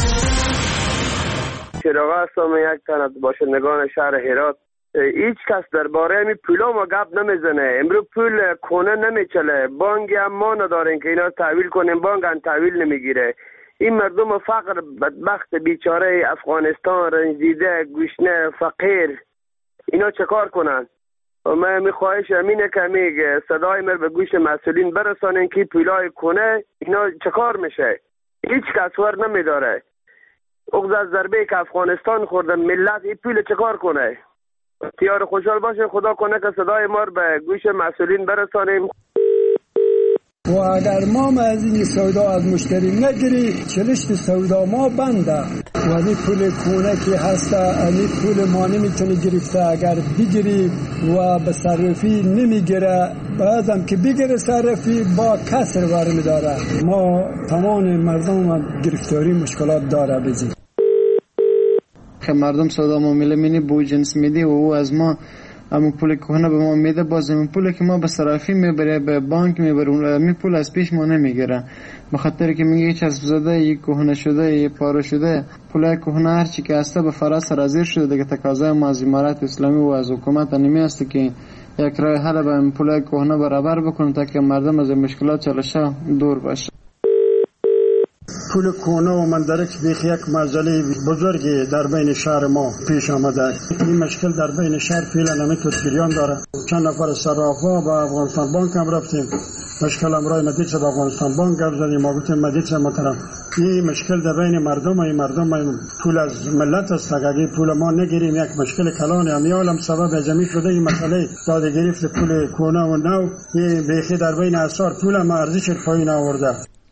چراغ هستم، یک تن از باشندگان شهر هرات. هیچ کس درباره این پولا ما گپ نمیزنه. امروز پول کنه نمیچله، بانک هم ما نداریم که اینا تحویل کنیم، بانک هم تحویل نمیگیره. این مردم فقر بدبخت بیچاره افغانستان رنجیده گشنه فقیر اینا چه کار کنن؟ من میخواهش امینه که میگه صدای من به گوش مسئولین برسانین که پولای کنه اینا چه کار میشه. هیچ کس ور نمیداره. اغز از ضربه که افغانستان خوردن ملت این پول چه کار کنه؟ اختیار خوشحال باشه. خدا کنه که صدای ما به گوش مسئولین برسانیم.
و اگر ما از این سودا از مشتری نگیری چلشت سودا ما بنده و این پول کونه که هسته این پول ما نمیتونی گرفته. اگر بگیری و به صرفی نمیگیره، بعدم که بگیره صرفی با کسر برمی داره. ما تمام مردم گرفتاری مشکلات داره بزید
که مردم سودا معامله مینی بو جنس میدی و او از ما همون پول کهنه به ما میده، باز همون پولی که ما به صرافی میبره به بانک میبره همین پول از پیش ما نمیگیره. به خاطر که میگه چسب زده، یک کهنه شده، یک پاره شده، پول کهنه هر چی که هسته به فرا سرازیر شده دیگه. تقاضای ما از امارت اسلامی و از حکومت انمی است که یک راه حل به این پول کهنه برابر بکنیم تا که مردم از مشکلات چالشه دور باشه.
پول کهنه و مندرک بیخ یک مسئله بزرگی در بین شهر ما پیش آمده. این مشکل در بین شهر فعلا نمیتونه جریان داره. چند نفر صرافا با افغانستان بانک هم رفتیم، مشکل امرای مدیچه با افغانستان بانک گفت زدیم، ما گفتیم مدیچه محترم این مشکل در بین مردم پول از ملت است، اگه پول ما نگیریم یک مشکل کلان امیالم سبب جمعی شده. این مسئله داده گرفت پول کهنه و نو این بیخی در بین اسعار پول ما ارزش پایین آورده.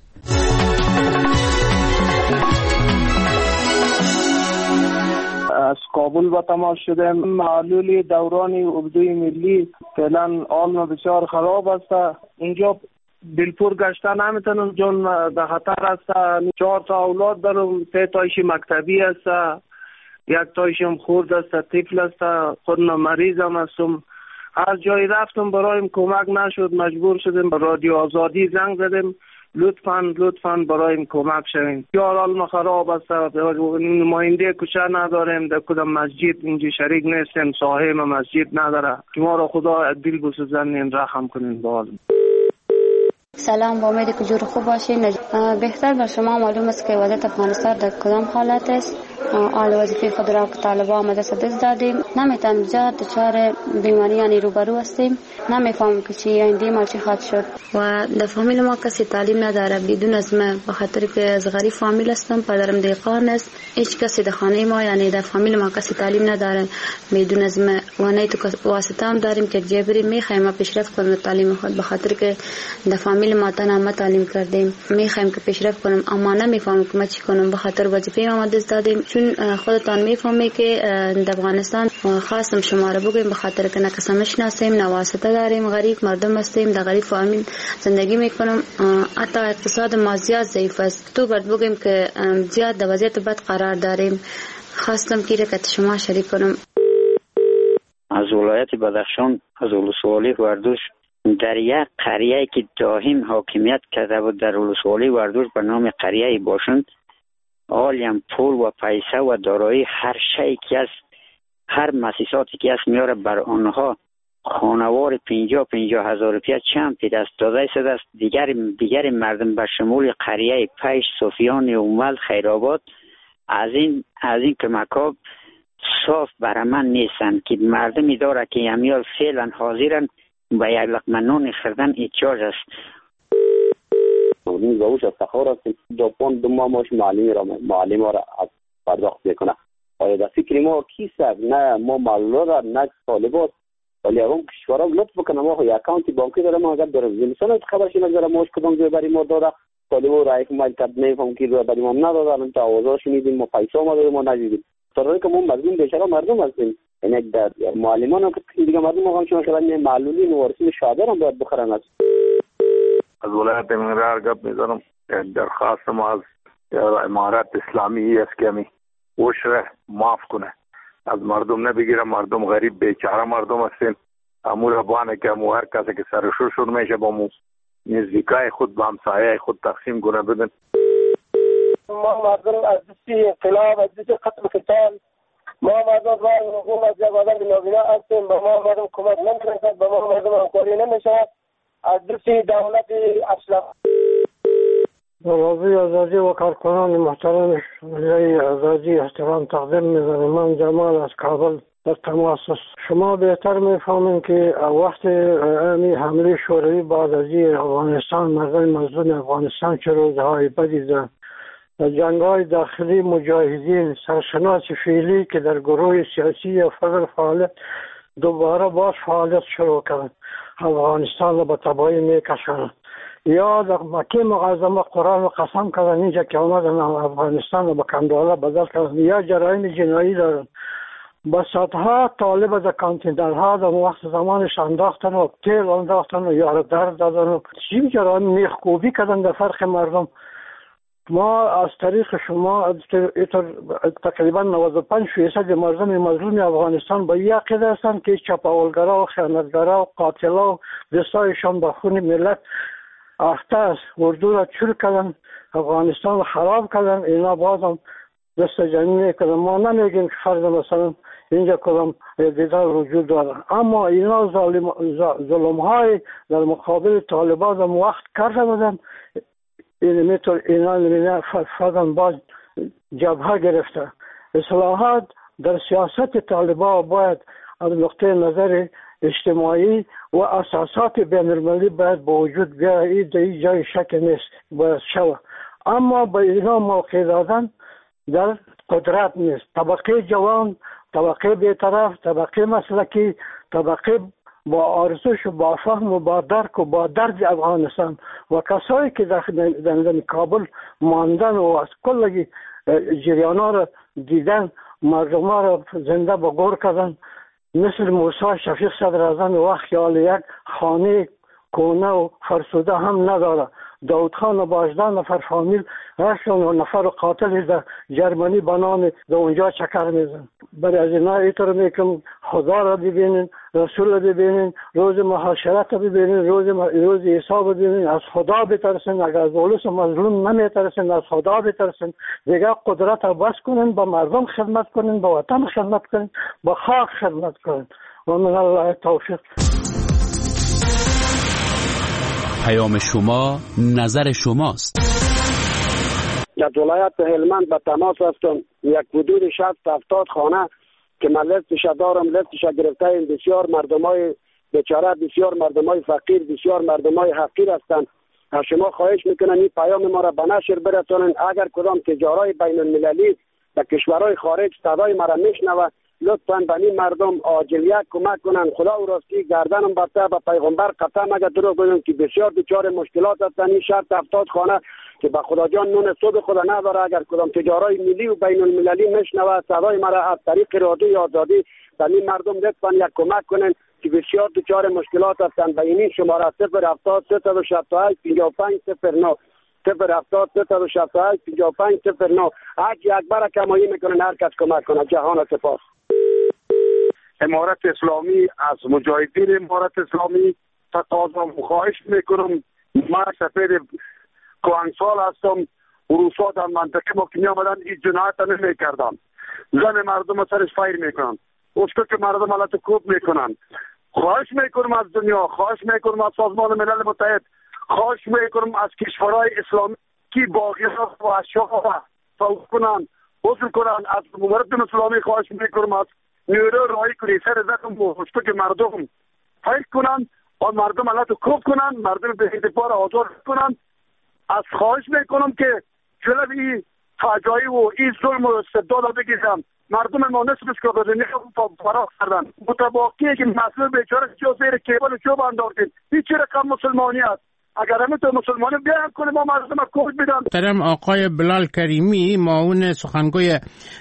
از کابل با تماس شده. معلول دوران اردوی ملی فعلا حال بسیار خراب است. اینجا دلپور گشته نمیتونم چون در خطر است. 4 تا اولاد دارم، 3 تایش مکتبی است، 1 تایشم خورد است، طفل است، خودم مریضم هستم. هر جایی رفتم برایم کمک نشد، مجبور شدیم به رادیو آزادی زنگ زدیم لطفاً برایم کمک شوین. یار حال خراب است، نماینده کوچه نداریم، در کدام مسجد اینجا شریک نیستیم، صاحب مسجد نداره. شما را خدا دل بسوزنین، رحم کنین با حالم.
سلام، با امید که جور خوب باشین. بهتر بر شما معلوم است که وضعیت افغانستان در کدام حالت است. آل وظیفه خود را که طالبان آمده دست دادیم، نمیتونم جا دچار بیماریانی روبرو هستیم، نمیفهمم که چی این بیمار چی خواهد شد و در فامیل ما کسی تعلیم نداره بدون از من، به خاطر که از غریب فامیل هستم، پدرم دهقان است، هیچ کسی در خانه ما یعنی در فامیل ما کسی تعلیم نداره بدون از من و نه تو واسطه هم داریم که جبری میخوایم ما پیشرفت کنیم تعلیم خود، به خاطر که در فامیل ما تنها ما تعلیم کردیم، میخوایم که پیشرفت کنیم اما نمیفهمم که ما چی کنم، به خاطر وظیفه ما دست دادیم. چون خودتان میفهمی که در افغانستان خواستم شما را بگویم به خاطر که نه کس میشناسیم، نه واسطه داریم، غریب مردم هستیم، در غریب فامیل زندگی میکنم، حتی اقتصاد ما زیاد ضعیف است. تو باید بگویم که زیاد در وضعیت بد قرار داریم. خواستم که شما شریک کنم.
از ولایت بدخشان، از ولسوالی وردوش، در یک قریه که دائم حاکمیت کرده بود در ولسوالی وردوش به نام قریه باشند، آلیم پول و پیسه و دارایی هر شیء که است، هر مؤسساتی که است میاره بر آنها خانوار 50 هزار روپیه چند پی دست داده شده است. دیگر مردم به شمول قریه پیش، صوفیان، اومل، خیرآباد از این کمک‌ها صاف برای من نیستند که مردمی داره که امیال فعلا حاضرن به یک لقمه نان خوردن احتیاج است.
این زوج افتخار است که دو ماهش معلم را پرداخت میکنه. آیا در فکر ما کیست؟ نه ما معلومات نه طالبات، ولی اون کشورها لطف بکنه ما یه اکانت بانکی داره، ما اگر داره مثلا خبرش نگذره ماش کدوم جای بری ما داده طالبو رایف مال کرد نمیفهم کی رو بری ما ندادن، تا آوازش میدیم ما پیسا ما داریم ما ندیدیم. طوری که ما مظلوم بیچاره مردم هستیم. یعنی در معلمان که دیگه مردم ما هم شما خبر معلولین و وارثین شهدا هم باید بخرن.
از ولایت منقرار گپ میزنم. درخواست ما از امارت اسلامی است که می وشره معاف کنه، از مردم نبگیره. مردم غریب بیچاره مردم هستین. امور بانه که امو هر کسی که سرشور شد میشه با مو نزدیکای خود با همسایه خود تقسیم کنه بدن.
ما مردم از دستی انقلاب، از دستی قتل قتال، ما مردم رای حکومت جوادان نابینا هستیم. با ما مردم کمک نمیرسد، با ما مردم همکاری نمیشد. از دستی دولت اسلام
نوازی آزادی و کارکنان محترم ولی آزادی احترام تقدیم می‌کنم. من جمال از کابل در تماس است. شما بهتر می‌فهمید که وقت این حمله شوروی بعد از افغانستان، مردم مظلوم افغانستان چه روزهای بدی در جنگ‌های داخلی مجاهدین سرشناس فعلی که در گروه سیاسی یا فضل فعالیت دوباره باز فعالیت شروع کرد، افغانستان را به تباهی می‌کشاند. یا در مکه معظمه قرآن قسم کردن اینجا که آمدن افغانستان رو به کندواله بدل کردن، یا جرایم جنایی دارن. با صدها طالب در کانتینرها در وقت زمانش انداختن و تیل انداختن و یار درد دادن و چی جرایم میخکوبی کردن در فرق مردم. ما از طریق شما تقریبا 95% مردم مظلوم افغانستان با یک عقیده هستند که چپاولگرا و خیانتگرا و قاتلا و دستایشان به خون ملت اخته است. اردو را چور کردن، افغانستان را خراب کردن، اینا بازم دست جمعی میکنن. ما نمیگیم که فرض مثلا اینجا کدام دیدار وجود داره. اما اینا ظلم های در مقابل طالبان هم وقت کرده بودن، اینا فردن باز جبهه گرفته. اصلاحات در سیاست طالبان باید از نقطه نظر اجتماعی و اساسات بین‌المللی باید با وجود بیاید. این در جای شک نیست باید شود، اما با اینا موقع دادن در قدرت نیست. طبقه جوان، طبقه بی‌طرف، طبقه مسلکی، طبقه با آرزوش و با فهم و با درک و با درد افغانستان و کسایی که در کابل ماندن و از کل جریانا را دیدن، مردم را زنده با گور کردن، مثل موسی شفیق صدراعظم وقت خیال یک خانه کونه و فرسوده هم نداره. داود خان و 18 نفر فامیل 8 نفر قاتل در جرمنی به نام در اونجا چکر میزن. برای از اینا ایتر میکنم خدا را ببینین، رسول را ببینین، روز محاشرت را ببینین، روز حساب را ببینین، از خدا بترسین. اگر از اولوس مظلوم نمیترسین، از خدا بترسین. دیگه قدرت را بس کنین، با مردم خدمت کنین، با وطن خدمت کنین، با خاک خدمت کنین. و من الله توفیق.
پیام شما نظر شماست.
در ولایت هلمند به تماس هستم. یک حدود 60-70 خانه که من لیستش دارم، لیستش گرفته این بسیار مردمای بیچاره، بسیار مردمای فقیر، بسیار مردمای حقیر هستند. از شما خواهش میکنم این پیام ما را به نشر برسانید. اگر کدام تجارای بین المللی در کشورهای خارج صدای ما را میشنوه، لطفاً به این مردم عاجلیت کمک کنن. خدا و راستی گردنم برته به پیغمبر قسم اگر دروغ بگم که بسیار دچار مشکلات هستن. این 60-70 خانه که به خدا جان نون صبح خدا نداره، اگر کدام تجارای ملی و بین المللی میشنوه صدای مرا از طریق رادیوی آزادی به این مردم لطفاً یک کمک کنن که بسیار دچار مشکلات هستن. به این شماره 070 368 5509 070 5509 حج اکبر کمایی میکنن. هر کس کمک کنه. جهان سپاس.
امارت اسلامی از مجاهدین امارت اسلامی تقاضا خواهش میکنم. من سفیر کوهنسال هستم. روسا در منطقه ما که می آمدن این جنایت نمی کردن. زن مردم سرش فایر میکنن، اشکا که مردم حالت کوب میکنن. خواهش میکنم از دنیا، خواهش میکنم از سازمان ملل متحد، خواهش میکنم از کشورهای اسلامی که باقیات و اشیاء صلح کنن، حضور کنن. از مملکت اسلامی خواهش میکنم از نیرو رای کنی سر زخم و اشکا که مردم فایر کنن و مردم حالت کوب کنن، مردم به اعتبار آزاد کنن. از خواهش میکنم که جلوی فجایی و این ظلم و استبداد بگیرم. مردم ما نصفش که بدنی فراغ کردن. متباقیه که مسئول بیچاره چو زیر کیبل چوب انداختید. هیچ رقم مسلمانی است. اگر همه تو مسلمانی بیان کنیم ما مردم کوچ بدن.
محترم آقای بلال کریمی، معاون سخنگوی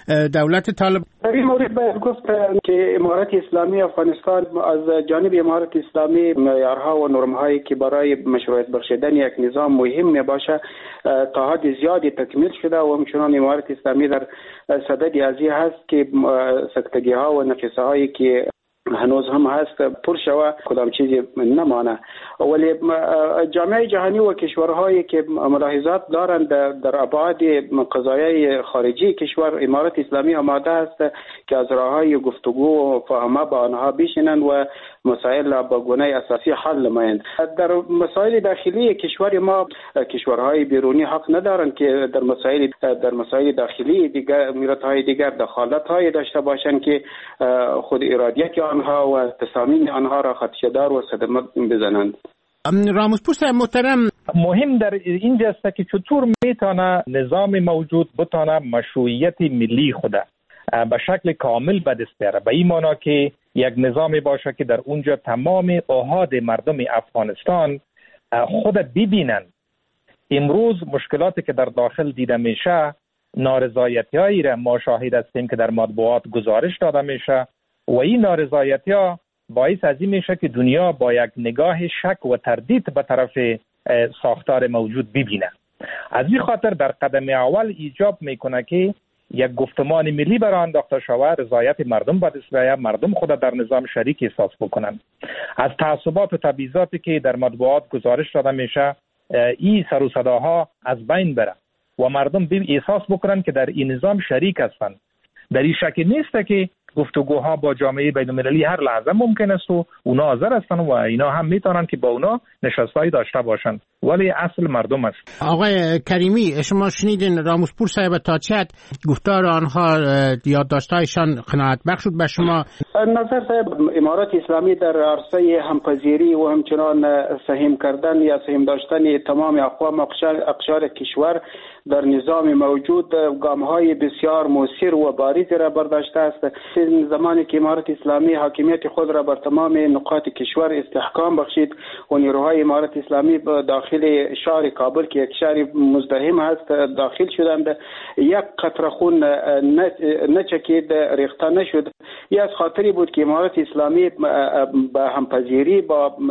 دولت طالب،
در این مورد باید گفت که امارت اسلامی افغانستان از جانب امارت اسلامی معیارها و نرم‌هایی که برای مشروعیت بخشیدن یک نظام مهم میباشه تا حد زیادی تکمیل شده و همچنان امارت اسلامی در صدد ازی هست که سکتگی‌ها و نقصه‌هایی که هنوز هم هست پر شوه کدام چیزی نمانه. ولی جامعه جهانی و کشورهایی که ملاحظات دارند در ابعاد قضایای خارجی کشور، امارت اسلامی آماده است که از راههای گفتگو و فاهمه با آنها بشینند و مسائل با گونه اساسی حل نمایند. در مسائل داخلی کشور ما کشورهای بیرونی حق ندارند که در مسائل داخلی دیگر میراتهای دیگر دخالت‌های داشته باشند که خود ارادیت آنها و تصامیم آنها را خدشه‌دار و صدمه بزنند.
راموز پوست محترم،
مهم در اینجا است که چطور میتونه نظام موجود بتونه مشروعیت ملی خود به شکل کامل به دست بیاره، به این معنا که یک نظامی باشه که در اونجا تمام احاد مردم افغانستان خود ببینن. امروز مشکلاتی که در داخل دیده میشه، نارضایتی‌هایی را ما شاهد هستیم که در مطبوعات گزارش داده میشه و این نارضایتی‌ها باعث از این میشه که دنیا با یک نگاه شک و تردید به طرف ساختار موجود ببینه. از این خاطر در قدم اول ایجاب میکنه که یک گفتمان ملی برای انداخته شود، رضایت مردم به دست بیاید، مردم خود در نظام شریک احساس بکنن. از تعصبات و تبعیضاتی که در مطبوعات گزارش داده میشه این سر و صداها از بین بره و مردم احساس بکنن که در این نظام شریک هستند. در این شک نیست که گفتگوها با جامعه بین‌المللی هر لحظه ممکن است و اونا حاضر هستن و اینا هم میتونن که با اونا نشستایی داشته باشن، ولی اصل مردم است.
آقای کریمی، شما شنیدین راموسپور صاحب تا چه حد گفتار آنها یادداشت‌هایشان قناعت بخش شد به شما؟
نظر صاحب، امارات اسلامی در عرصه همپذیری و همچنان سهم کردن یا سهم داشتن تمام اقوام اقشار کشور در نظام موجود گام‌های بسیار موثر و بارزی را برداشته است. زمانی که امارات اسلامی حاکمیت خود را بر تمام نقاط کشور استحکام بخشید و نیروهای امارات اسلامی داخل شهر کابل که یک شهر مزدحم است داخل شدند، یک قطره خون نچکید، ریخته نشد. این از خاطری بود که امارات اسلامی با همپذیری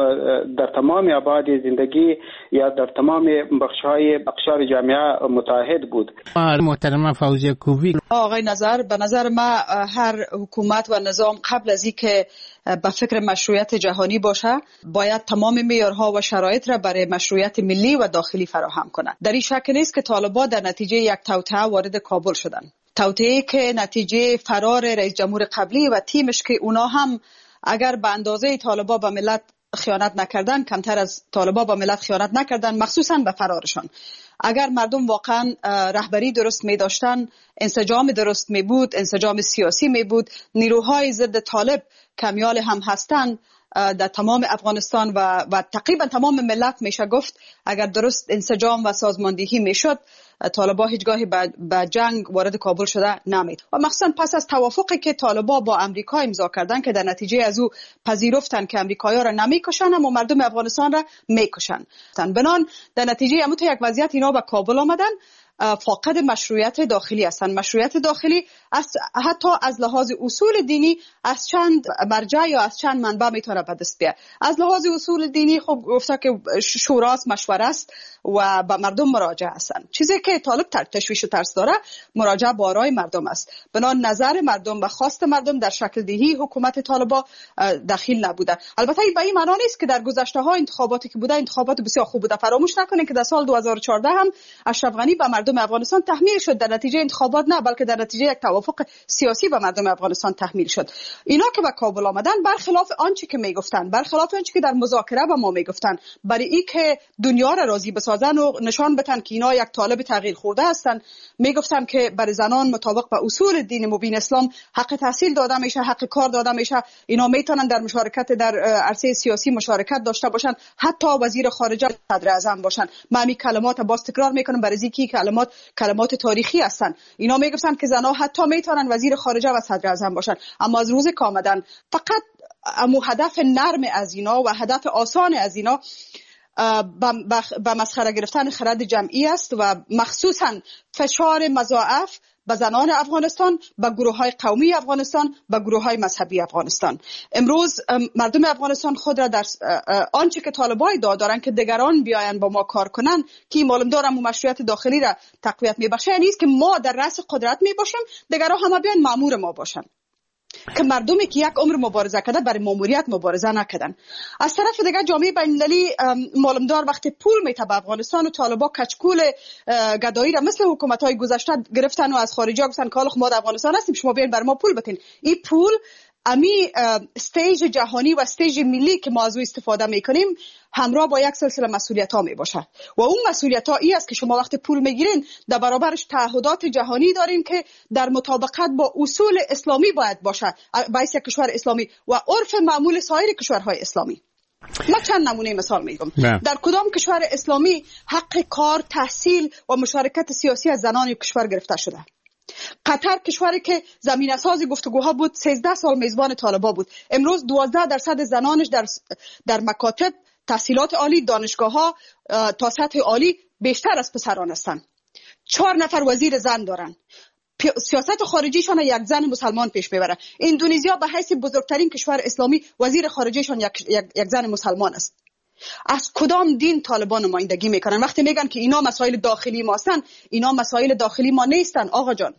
در تمام ابعاد زندگی یا در تمام بخش‌های اقشار جامعه متحد بود.
محترمه فوزیه کوبی،
آقای نظر، به نظر ما هر حکومت و نظام قبل از اینکه به فکر مشروعیت جهانی باشه باید تمام معیارها و شرایط را برای مشروعیت ملی و داخلی فراهم کنند. در این شک نیست که طالبان در نتیجه یک توطئه وارد کابل شدند، توطئه‌ای که نتیجه فرار رئیس جمهور قبلی و تیمش که اونا هم اگر به اندازه طالبان به ملت خیانت نکردن کمتر از طالبان به ملت خیانت نکردن، مخصوصا به فرارشان. اگر مردم واقعا رهبری درست می داشتن، انسجام درست می بود، انسجام سیاسی می بود، نیروهای ضد طالب کمیال هم هستند در تمام افغانستان و تقریبا تمام ملت میشه گفت اگر درست انسجام و سازماندهی میشد طالبان هیچگاهی به جنگ وارد کابل شده نمید. و مخصوصا پس از توافقی که طالبان با امریکا امضا کردن که در نتیجه از او پذیرفتن که امریکایی‌ها را نمیکشن اما مردم افغانستان را میکشن، بنان در نتیجه همون یک وضعیت اینا به کابل آمدن فاقد مشروعیت داخلی هستند. مشروعیت داخلی حتی از لحاظ اصول دینی از چند مرجع یا از چند منبع میتونه به دست بیاد. از لحاظ اصول دینی خب گفته که شوراست، مشوره است و به مردم مراجعه هستند. چیزی که طالب تشویش و ترس داره مراجعه با آرای مردم است. بنابر نظر مردم و خواست مردم در شکل دهی حکومت طالبان دخیل نبوده. البته به این معنی نیست که در گذشته ها انتخاباتی که بوده انتخابات بسیار خوب بوده. فراموش نکنید که در سال 2014 هم اشرف غنی به مردم افغانستان تحمیل شد، در نتیجه انتخابات نه بلکه در نتیجه یک توافق سیاسی به مردم افغانستان تحمیل شد. اینا که به کابل آمدن برخلاف آنچه که میگفتن، برخلاف آنچه که در مذاکره با ما میگفتن، برای این که دنیا را راضی بسازن و نشان بدن که اینا یک طالب تغییر خورده هستن، میگفتن که برای زنان مطابق با اصول دین مبین اسلام حق تحصیل داده میشه، حق کار داده میشه، اینا میتونن در مشارکت در عرصه سیاسی مشارکت داشته باشن، حتی وزیر خارجه صدر اعظم باشن. من این کلمات باز تکرار میکنم برای اینکه کلمات تاریخی هستن. اینا میگفتن که زنها حتی میتونن وزیر خارجه و صدر اعظم باشن، اما از روز که آمدن فقط هدف نرم از اینا و هدف آسان از اینا به مسخره گرفتن خرد جمعی است و مخصوصا فشار مضاعف به زنان افغانستان، به گروه‌های قومی افغانستان، به گروه‌های مذهبی افغانستان. امروز مردم افغانستان خود را در آنچه که طالبان ادعا دارن که دیگران بیاین با ما کار کنن که معلوم دارم مشروعیت داخلی را تقویت میبخشه، یعنی است که ما در رأس قدرت میباشیم، دیگران همه بیان مأمور ما باشن. که مردمی که یک عمر مبارزه کرده برای ماموریت مبارزه نکردن. از طرف دیگه جامعه بین‌المللی معلومدار وقتی پول میته به افغانستان و طالبان کچکول گدایی را مثل حکومت‌های گذشته گرفتن و از خارجا گفتن که ما در افغانستان هستیم شما بیاین بر ما پول بتین. این پول امی استیج جهانی و استیج ملی که ما از او استفاده میکنیم همراه با یک سلسله مسئولیت ها می باشه و اون مسئولیت ها ای است که شما وقتی پول میگیرین در برابرش تعهدات جهانی دارین که در مطابقت با اصول اسلامی باید باشه، باعث یک کشور اسلامی و عرف معمول سایر کشورهای اسلامی. من چند نمونه مثال میگم. در کدام کشور اسلامی حق کار، تحصیل و مشارکت سیاسی از زنان کشور گرفته شده؟ قطر کشوری که زمینه ساز گفتگوها بود 13 سال میزبان طالبان بود. امروز 12% زنانش در مکاتب، تحصیلات عالی، دانشگاه‌ها تا سطح عالی بیشتر از پسران هستند. 4 نفر وزیر زن دارن. سیاست خارجیشان یک زن مسلمان پیش میبره. اندونزیا به حیث بزرگترین کشور اسلامی وزیر خارجیشان یک زن مسلمان است. از کدام دین طالبان نمایندگی میکنن؟ وقتی میگن که اینا مسائل داخلی ما هستن، اینا مسائل داخلی ما نیستن آقا جان.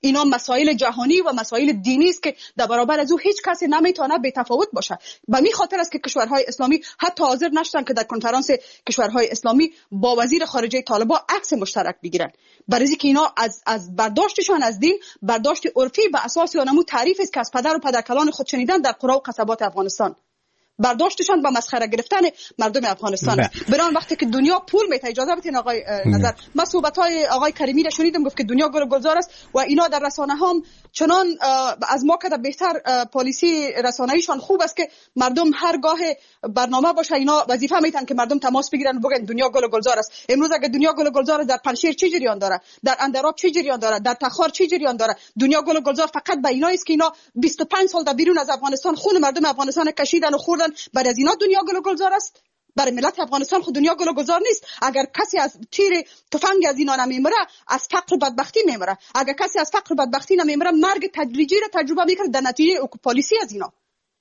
اینا مسائل جهانی و مسائل دینی است که در برابر از او هیچ کسی نمیتونه بی‌تفاوت باشه. به می خاطر است که کشورهای اسلامی حتی حاضر نشدن که در کنفرانس کشورهای اسلامی با وزیر خارجه طالبان عکس مشترک بگیرن، برای اینکه اینا از برداشتشان از دین برداشت عرفی به اساس اونمو تعریف است که از پدر و پدرکلان خود شنیدن در قرى و قصبات افغانستان. برداشتشان با مسخره گرفتن مردم افغانستان است. بران وقتی که دنیا پول میته، اجازه بدین آقای نظر، من صحبت‌های آقای کریمی را شنیدم، گفت که دنیا گلزار است و اینا در رسانه هم چنان از ما که بهتر پالیسی رسانه‌ایشان خوب است که مردم هر گاه برنامه باشه اینا وظیفه میتن که مردم تماس بگیرن بگن دنیا گلزار است. امروز اگه دنیا گلزار است، در پنشیر چه جریان داره، در اندراب چه جریان داره، در تخار چه جریان داره؟ دنیا گلزار فقط به اینا است که اینا 25 سال در بیرون از افغانستان خون مردم افغانستان کشیدن و خوردن، بعد از اینا دنیا گلزار است. برای ملت افغانستان خود دنیا گلزار نیست. اگر کسی از تیر تفنگ از اینا نمیمره، از فقر و بدبختی میمره. اگر کسی از فقر و بدبختی نمیمره، مرگ تدریجی را تجربه میکنه در نتیجه پالیسی از اینا.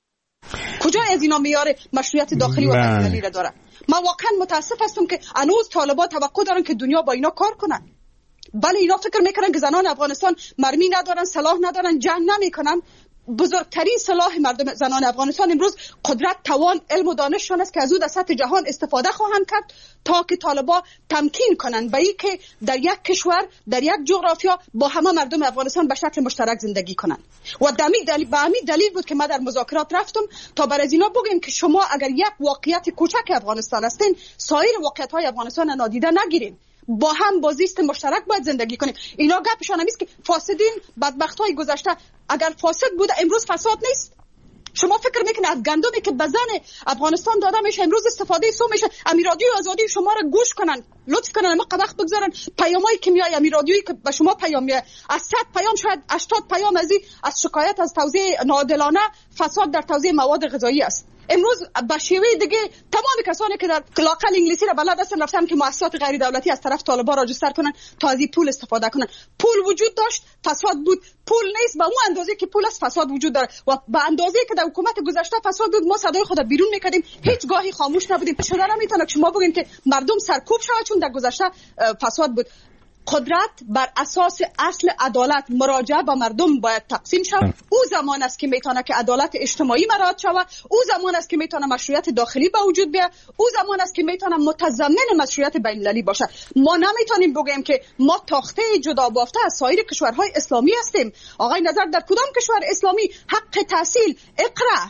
کجا از اینا میاره مشروعیت داخلی و بین‌المللی را داره؟ من واقعا متاسف هستم که هنوز طالبان توقع دارن که دنیا با اینا کار کنن. بله اینا فکر میکنن که زنان افغانستان مرمی ندارن، سلاح ندارن، جنگ نمیکنن. بزرگترین سلاح مردم زنان افغانستان امروز قدرت، توان، علم و دانششان است که از او در سطح جهان استفاده خواهند کرد تا که طالبان تمکین کنند به این که در یک کشور، در یک جغرافیا با همه مردم افغانستان به شکل مشترک زندگی کنند. و به همین دلیل بود که ما در مذاکرات رفتم تا برای اینا بگیم که شما اگر یک واقعیت کوچک افغانستان هستین، سایر واقعیت‌های افغانستان نادیده نگیرین. با هم با زیست مشترک باید زندگی کنیم. اینا گپشان نیست که فاسدین بدبختای گذشته اگر فاسد بوده امروز فساد نیست. شما فکر میکنید از گندمی که به زن افغانستان داده میشه امروز استفاده سو میشه؟ امیرادیو آزادی شما را گوش کنن، لطف کنن ما قبخ بگذارن پیامایی که میای امیرادیویی که به شما پیام میاد، از 100 پیام شاید 80 پیام از شکایت از توزیع ناعادلانه، فساد در توزیع مواد غذایی است. امروز به شیوه دیگه تمام کسانی که در لاقل انگلیسی را بلد هستن رفتن که مؤسسات غیر دولتی از طرف طالبان راجستر کنن تا از این پول استفاده کنن. پول وجود داشت، فساد بود. پول نیست به اون اندازه که پول است فساد وجود داره و به اندازه که در حکومت گذشته فساد بود ما صدای خود بیرون میکردیم، هیچ گاهی خاموش نبودیم. شده نمیتونه که شما بگین که مردم سرکوب شود چون در گذشته فساد بود. قدرت بر اساس اصل عدالت مراجعه به مردم باید تقسیم شود. او زمان است که میتونه که عدالت اجتماعی مراعات شود. او زمان است که میتونه مشروعیت داخلی به وجود بیاد. او زمان است که میتونه متضمن مشروعیت بین‌المللی باشه. ما نمیتونیم بگیم که ما تاخته جدا بافته از سایر کشورهای اسلامی هستیم. آقای نظر در کدام کشور اسلامی حق تحصیل، اقرا،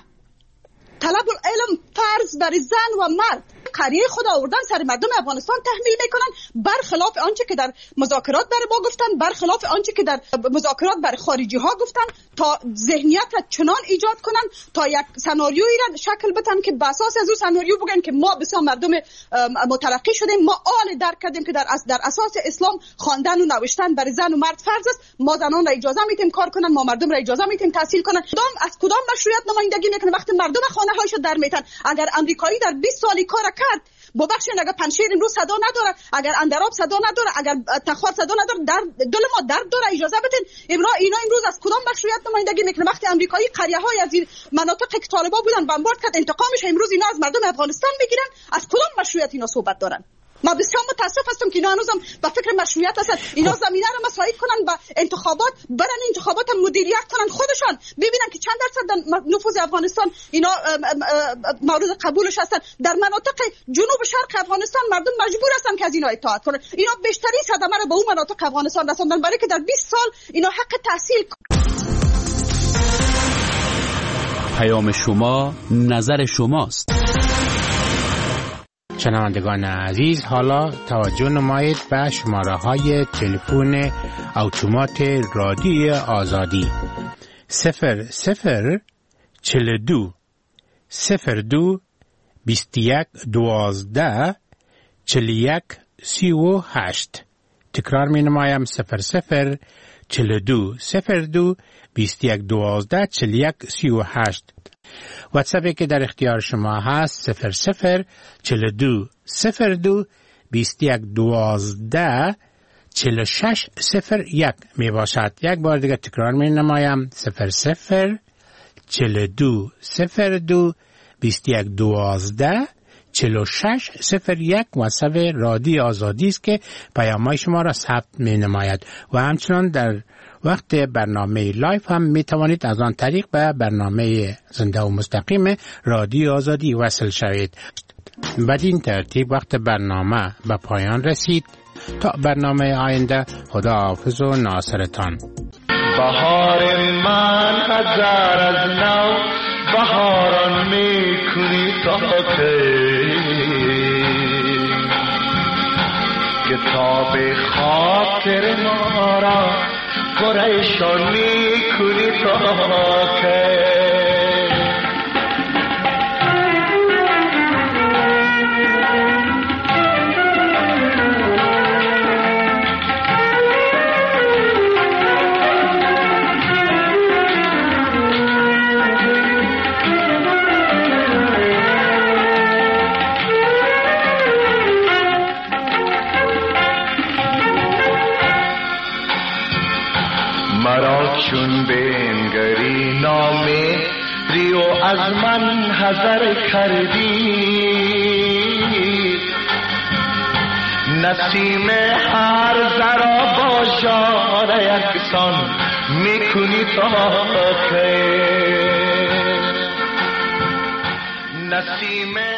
طلب العلم فرض بر زن و مرد قریه خود آوردن سر مردم افغانستان تحمیل میکنن، برخلاف آنچه که در مذاکرات برای ما گفتن، برخلاف آنچه که در مذاکرات برای خارجی ها گفتن، تا ذهنیت را چنان ایجاد کنن تا یک سناریویی را شکل بدن که به اساس از اون سناریو بگن که ما بسیار مردم مترقی شدیم، ما آل درک کردیم که در اساس اسلام خواندن و نوشتن برای زن و مرد فرض است، ما زنان را اجازه میتیم کار کنن، ما مردم را اجازه میتیم تحصیل کنن. از کدام مشروعیت نمایندگی میکنه وقتی مردم خانه هایش در میتن؟ اگر امریکایی در 20 سالی کار کرد ببخشید، اگر پنشیر امروز صدا نداره، اگر اندراب صدا نداره، اگر تخار صدا نداره، در دل ما درد داره، اجازه بدین. اینا امروز از کدام مشروعیت نمایندگی میکنه؟ وقتی امریکایی قریه های از این مناطق که طالبان بودن بمبارد کرد انتقامش، امروز اینا از مردم افغانستان میگیرن. از کدام مشروعیت اینا صحبت دارن؟ ما بسیار متاسف هستم که اینا هنوزم به فکر مشروعیت هستن. اینا زمینه رو مساعد کنن با انتخابات، برن انتخابات مدیریت کنن خودشان، ببینن که چند درصد نفوذ افغانستان اینا مورد قبولش هستن. در مناطق جنوب شرق افغانستان مردم مجبور هستن که از اینا اطاعت کنن. اینا بیشترین صدمه رو به اون مناطق افغانستان رسوندن، برای که در 20 سال اینا حق تحصیل.
پیام شما نظر شماست.
شنوندگان عزیز، حالا توجه نمایید به شماره های تلفن اتومات رادیو آزادی 00 42 02 21 12 41 38. تکرار می نمایم 00 42 02 21 12 41 38. واتساپی که در اختیار شما هست 00 42 02 21 12 46 01 می باشد. یک بار دیگه تکرار می نمایم 00 42 02 21 12 46 01. واتساپ رادیو آزادی است که پیام‌های شما را ثبت می نماید و همچنان در وقت برنامه لایف هم می توانید از آن طریق به برنامه زنده و مستقیم رادیو آزادی وصل شوید. بدین ترتیب وقت برنامه به پایان رسید. تا برنامه آینده، خدا حافظ و ناصرتان.
بهار من هزار از نو بهاران میکنی تا کتاب خاطر ما را پریشان میکنی تا مرا چون بنگری نامه ریو از من حذر کردی، نسیم هر ذرا با جان یکسان میکنی تا که نسیم